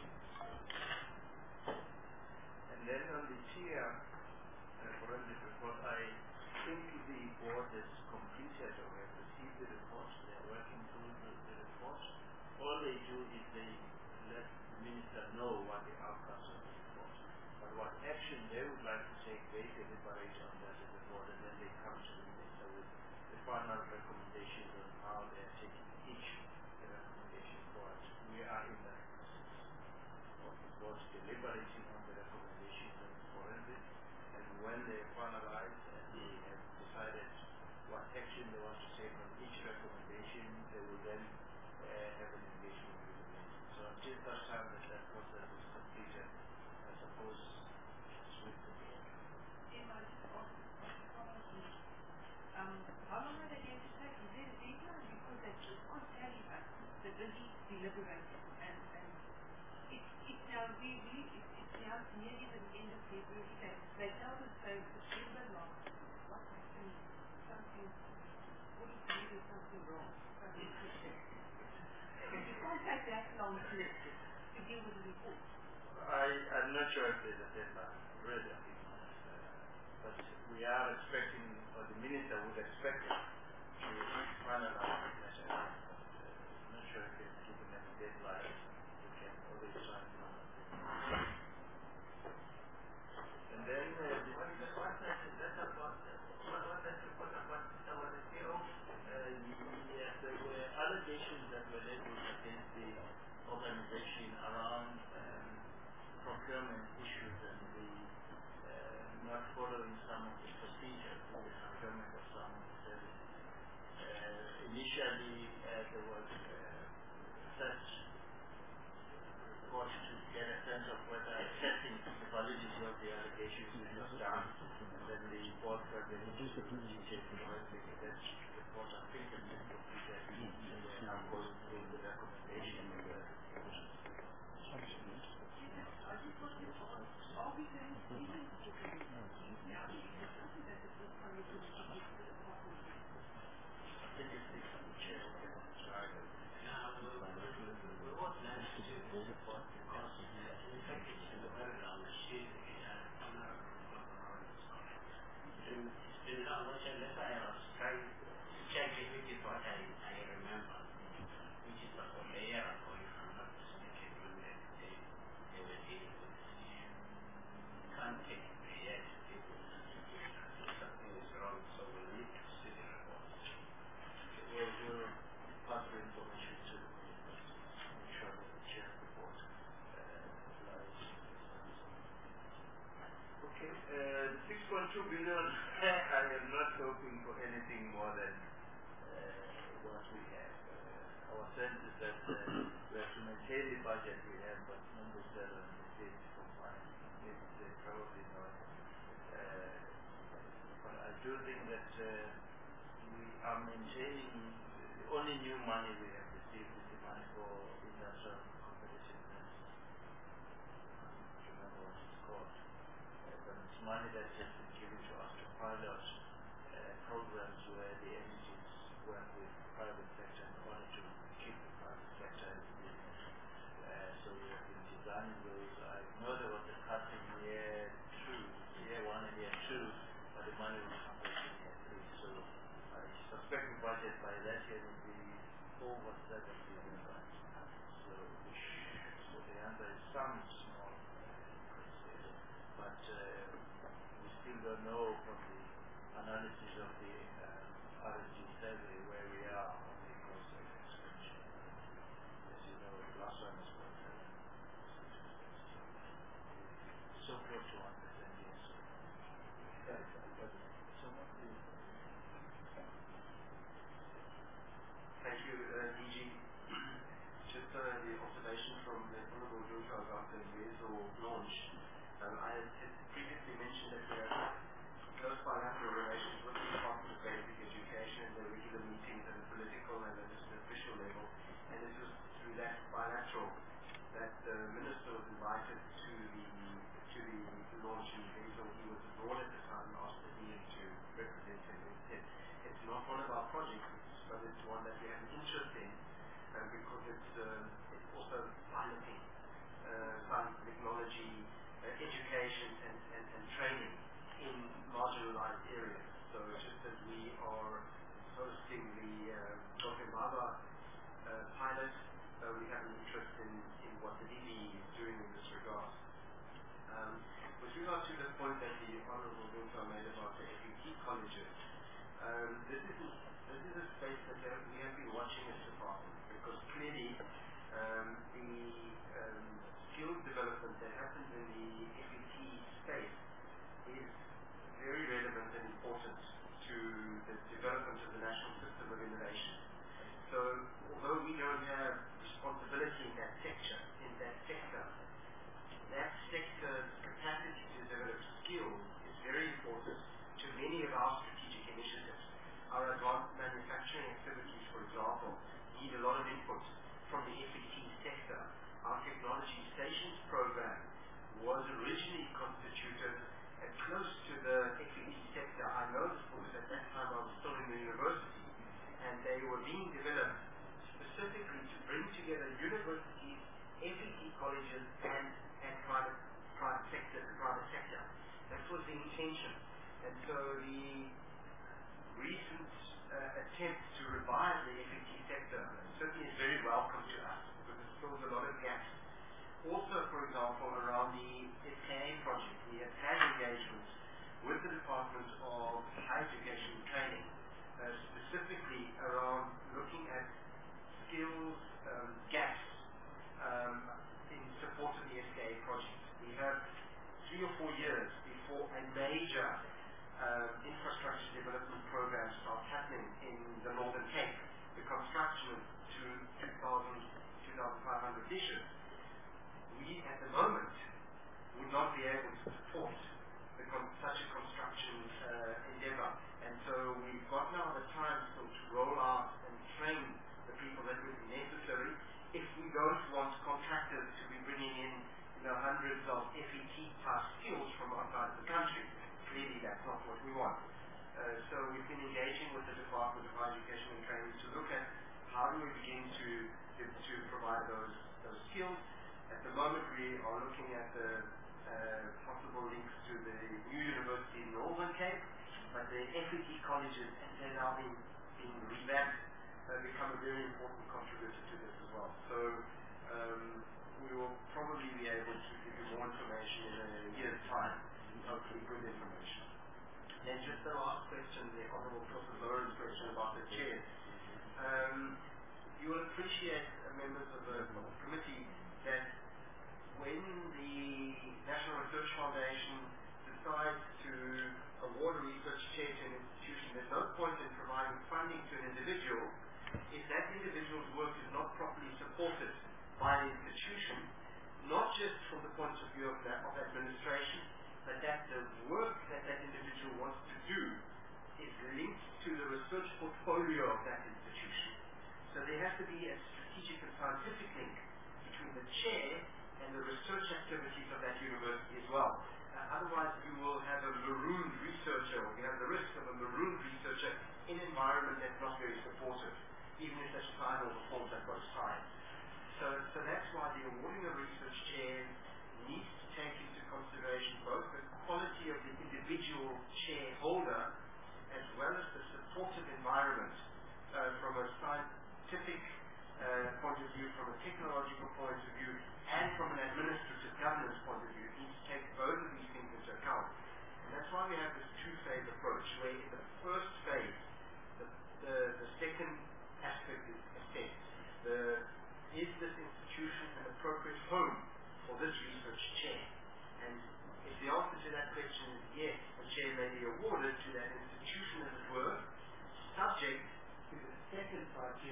And then on the TIA forensic report, I think the board has completed or have received the report. They are working through the report. All they do is they let the minister know what the outcomes of the report. But what action they would like to take, they deliberate on that as a board, and then they come to the minister with the final recommendations on how they are taking each recommendation forward. We are in that process of the board deliberating on the recommendations on forensic, and when they finalize and they have decided what action they want to take on each recommendation, they will then have an engagement with
to deal with the report?
I'm not sure if there's a deadline, really, I think, but we are expecting, or the minister would expect to finalize it next year. I'm not sure if it's given any deadline. We can always try and finalize it. And then there were allegations that were leveled against the organization around procurement issues and the not following some of the procedures in the procurement of some of the services. Initially, there was such report to get a sense of whether assessing the validity of the allegations was done, and then the board felt they needed to take that report. I think it's been completed, and we're now going through the recommendation of the $6.2 billion, I am not hoping for anything more than what we have. Our sense is that we have to maintain the budget we have, but number 7 is combined. They probably not. But I do think that we are maintaining the only new money we have received is the money for industrial competitiveness. I don't remember what it's called. But it's money that has been given to us to pilot programs where the entities work with private sector in order to keep the private sector in business. So we have been designing those. I know there was a cut in year 1 and year 2, but the money will come back in year 3. So I suspect the budget by that year will be over 7 billion. So the answer is some small increase, but we still don't know from the analysis of the R&D survey where we are on the cost of expansion. As you know, the last one is 1.7. So close to 1%, yes.
Thank you, DG. Just the observation from the Honorable Junta about the Wezo launch. I had previously mentioned that we have close bilateral relations with the Department of Basic Education and their regular meetings at the political and at the official level. And it was through that bilateral that the Minister was invited to the launch in Wezo. He was abroad at the time and asked the Dean to represent him. He said, it's not one of our projects, but it's one that we have an interest in, because it's also piloting science, technology, education and training in marginalized areas. So just as we are hosting the Tokembaba pilot, we have an interest in what the DB is doing in this regard. With regard to the point that the Honorable Junta made about the FET colleges, this is a space that we have been watching as a department, because clearly the skills development that happens in the FET space is very relevant and important to the development of the national system of innovation. So although we don't have responsibility in that sector, that sector's capacity to develop skills is very important to many of our strategic initiatives. Our advanced manufacturing activities, for example, need a lot of input from the FET sector. Our technology stations program was originally constituted close to the FET sector. I know this because at that time I was still in the university, and they were being developed specifically to bring together universities FET colleges and private sector. That was the intention. And so the recent attempt to revive the FET sector certainly is very welcome to us because it fills a lot of gaps. Also, for example, around the SKA project, we have had engagements with the Department of Higher Education and Training, specifically around looking at skills gaps in support of the SKA project. We have 3 or 4 years before a major infrastructure development program starts happening in the Northern Cape, the construction of 2,500 dishes. We, at the moment, would not be able to support such a construction endeavor. And so we've got now the time still to roll out and train the people that would be necessary. If we don't want contractors to be bringing in hundreds of FET-type skills from outside the country, clearly that's not what we want. So we've been engaging with the Department of Higher Education and Training to look at how do we begin to provide those skills. At the moment we are looking at the possible links to the new university in Northern Cape, but the FET colleges, as they're now being revamped, become a very important contributor to this as well. So we will probably be able to give you more information in a year's time, hopefully good information. Then just the last question, the Honourable Professor Loren's question about the chair. You will appreciate, members of the committee, that when the National Research Foundation decides to award a research chair to an institution, there's no point in providing funding to an individual if that individual's work is not properly supported by the institution, not just from the point of view of administration, but that the work that individual wants to do is linked to the research portfolio of that institution. So there has to be a strategic and scientific link between the chair and the research activities of that university as well. Otherwise you will have a marooned researcher, or you have the risk of a marooned researcher in an environment that's not very supportive, even if that societal reforms have got science. So that's why the awarding of research chairs needs to take into consideration both the quality of the individual chairholder as well as the supportive environment from a scientific point of view, from a technological point of view, and from an administrative governance point of view. It needs to take both of these things into account. And that's why we have this two-phase approach, where in the first phase, the second aspect is assessed. Is this institution an appropriate home for this research chair? And if the answer to that question is yes, the chair may be awarded to that institution, as it were, subject to the second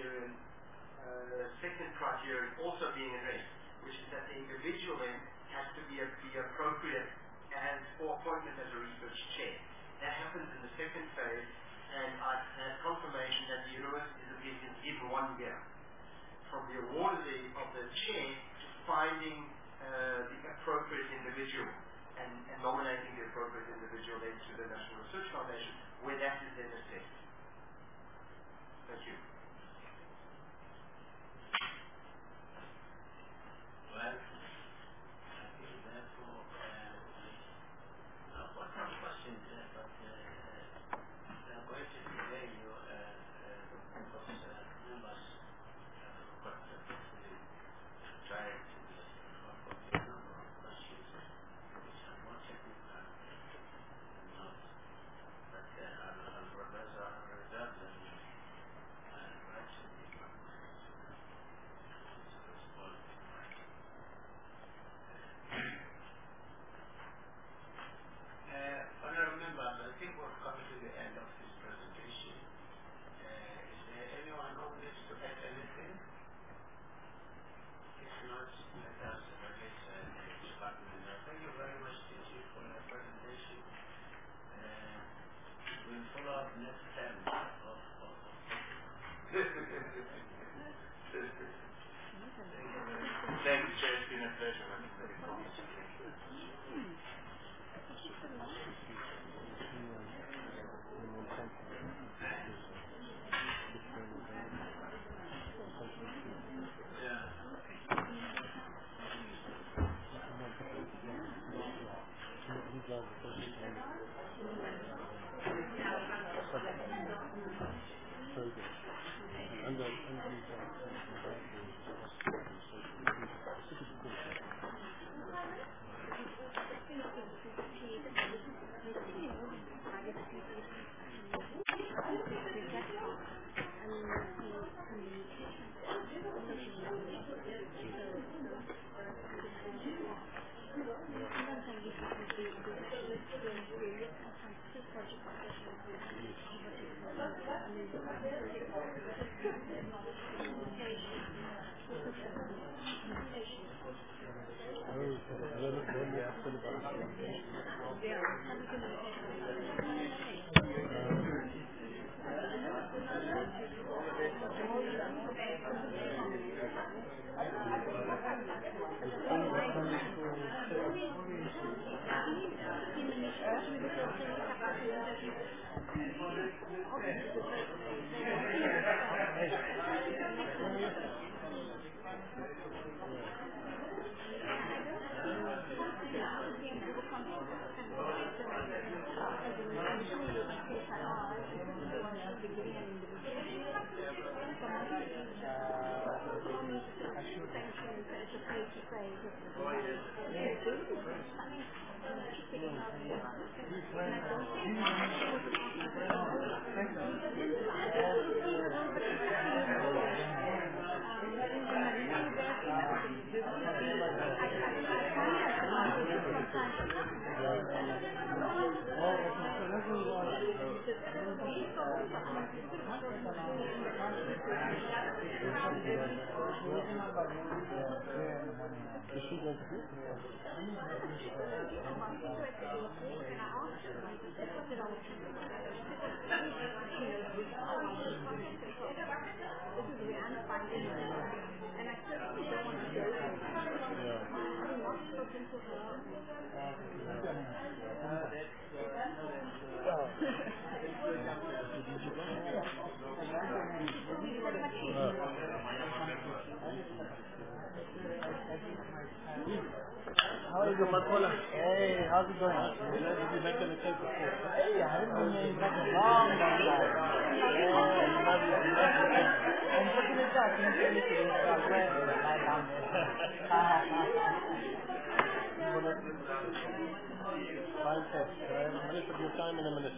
criterion also being addressed, which is that the individual then has to be appropriate for appointment as a research chair. That happens in the second phase, and I've had confirmation that the university is given 1 year from the award of the chair to finding the appropriate individual and nominating the appropriate individual then to the National Research Foundation, where that is then assessed. Thank you.
Well, I think therefore I've got some questions there, but I'm going to delay you because members try to incorporate a number of questions which are more technical than not, but I'll reserve them and write to the department to respond. Honourable members, I think we're coming to the end of this presentation. Is there anyone who needs to add anything? If not, let us release the department. Thank you very much, TG, for your presentation. We'll follow up next time.
Thanks, Chair. It's been a pleasure.
Yeah.
How are you doing? Hey, how's it going? Did you make a mistake before? Hey, I haven't been in like a long time. Unfortunately, I think you need to use that way. Fine, sir. Can I have a minute of your time in a minute?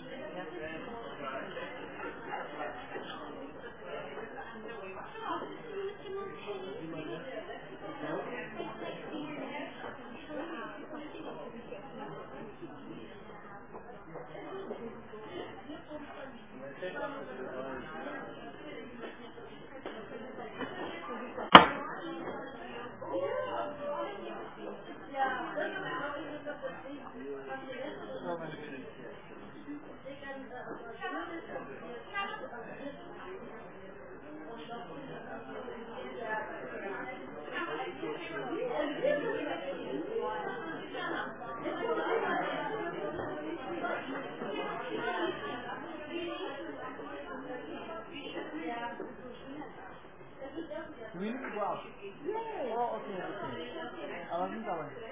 We need to go out. Oh, okay. I wasn't going.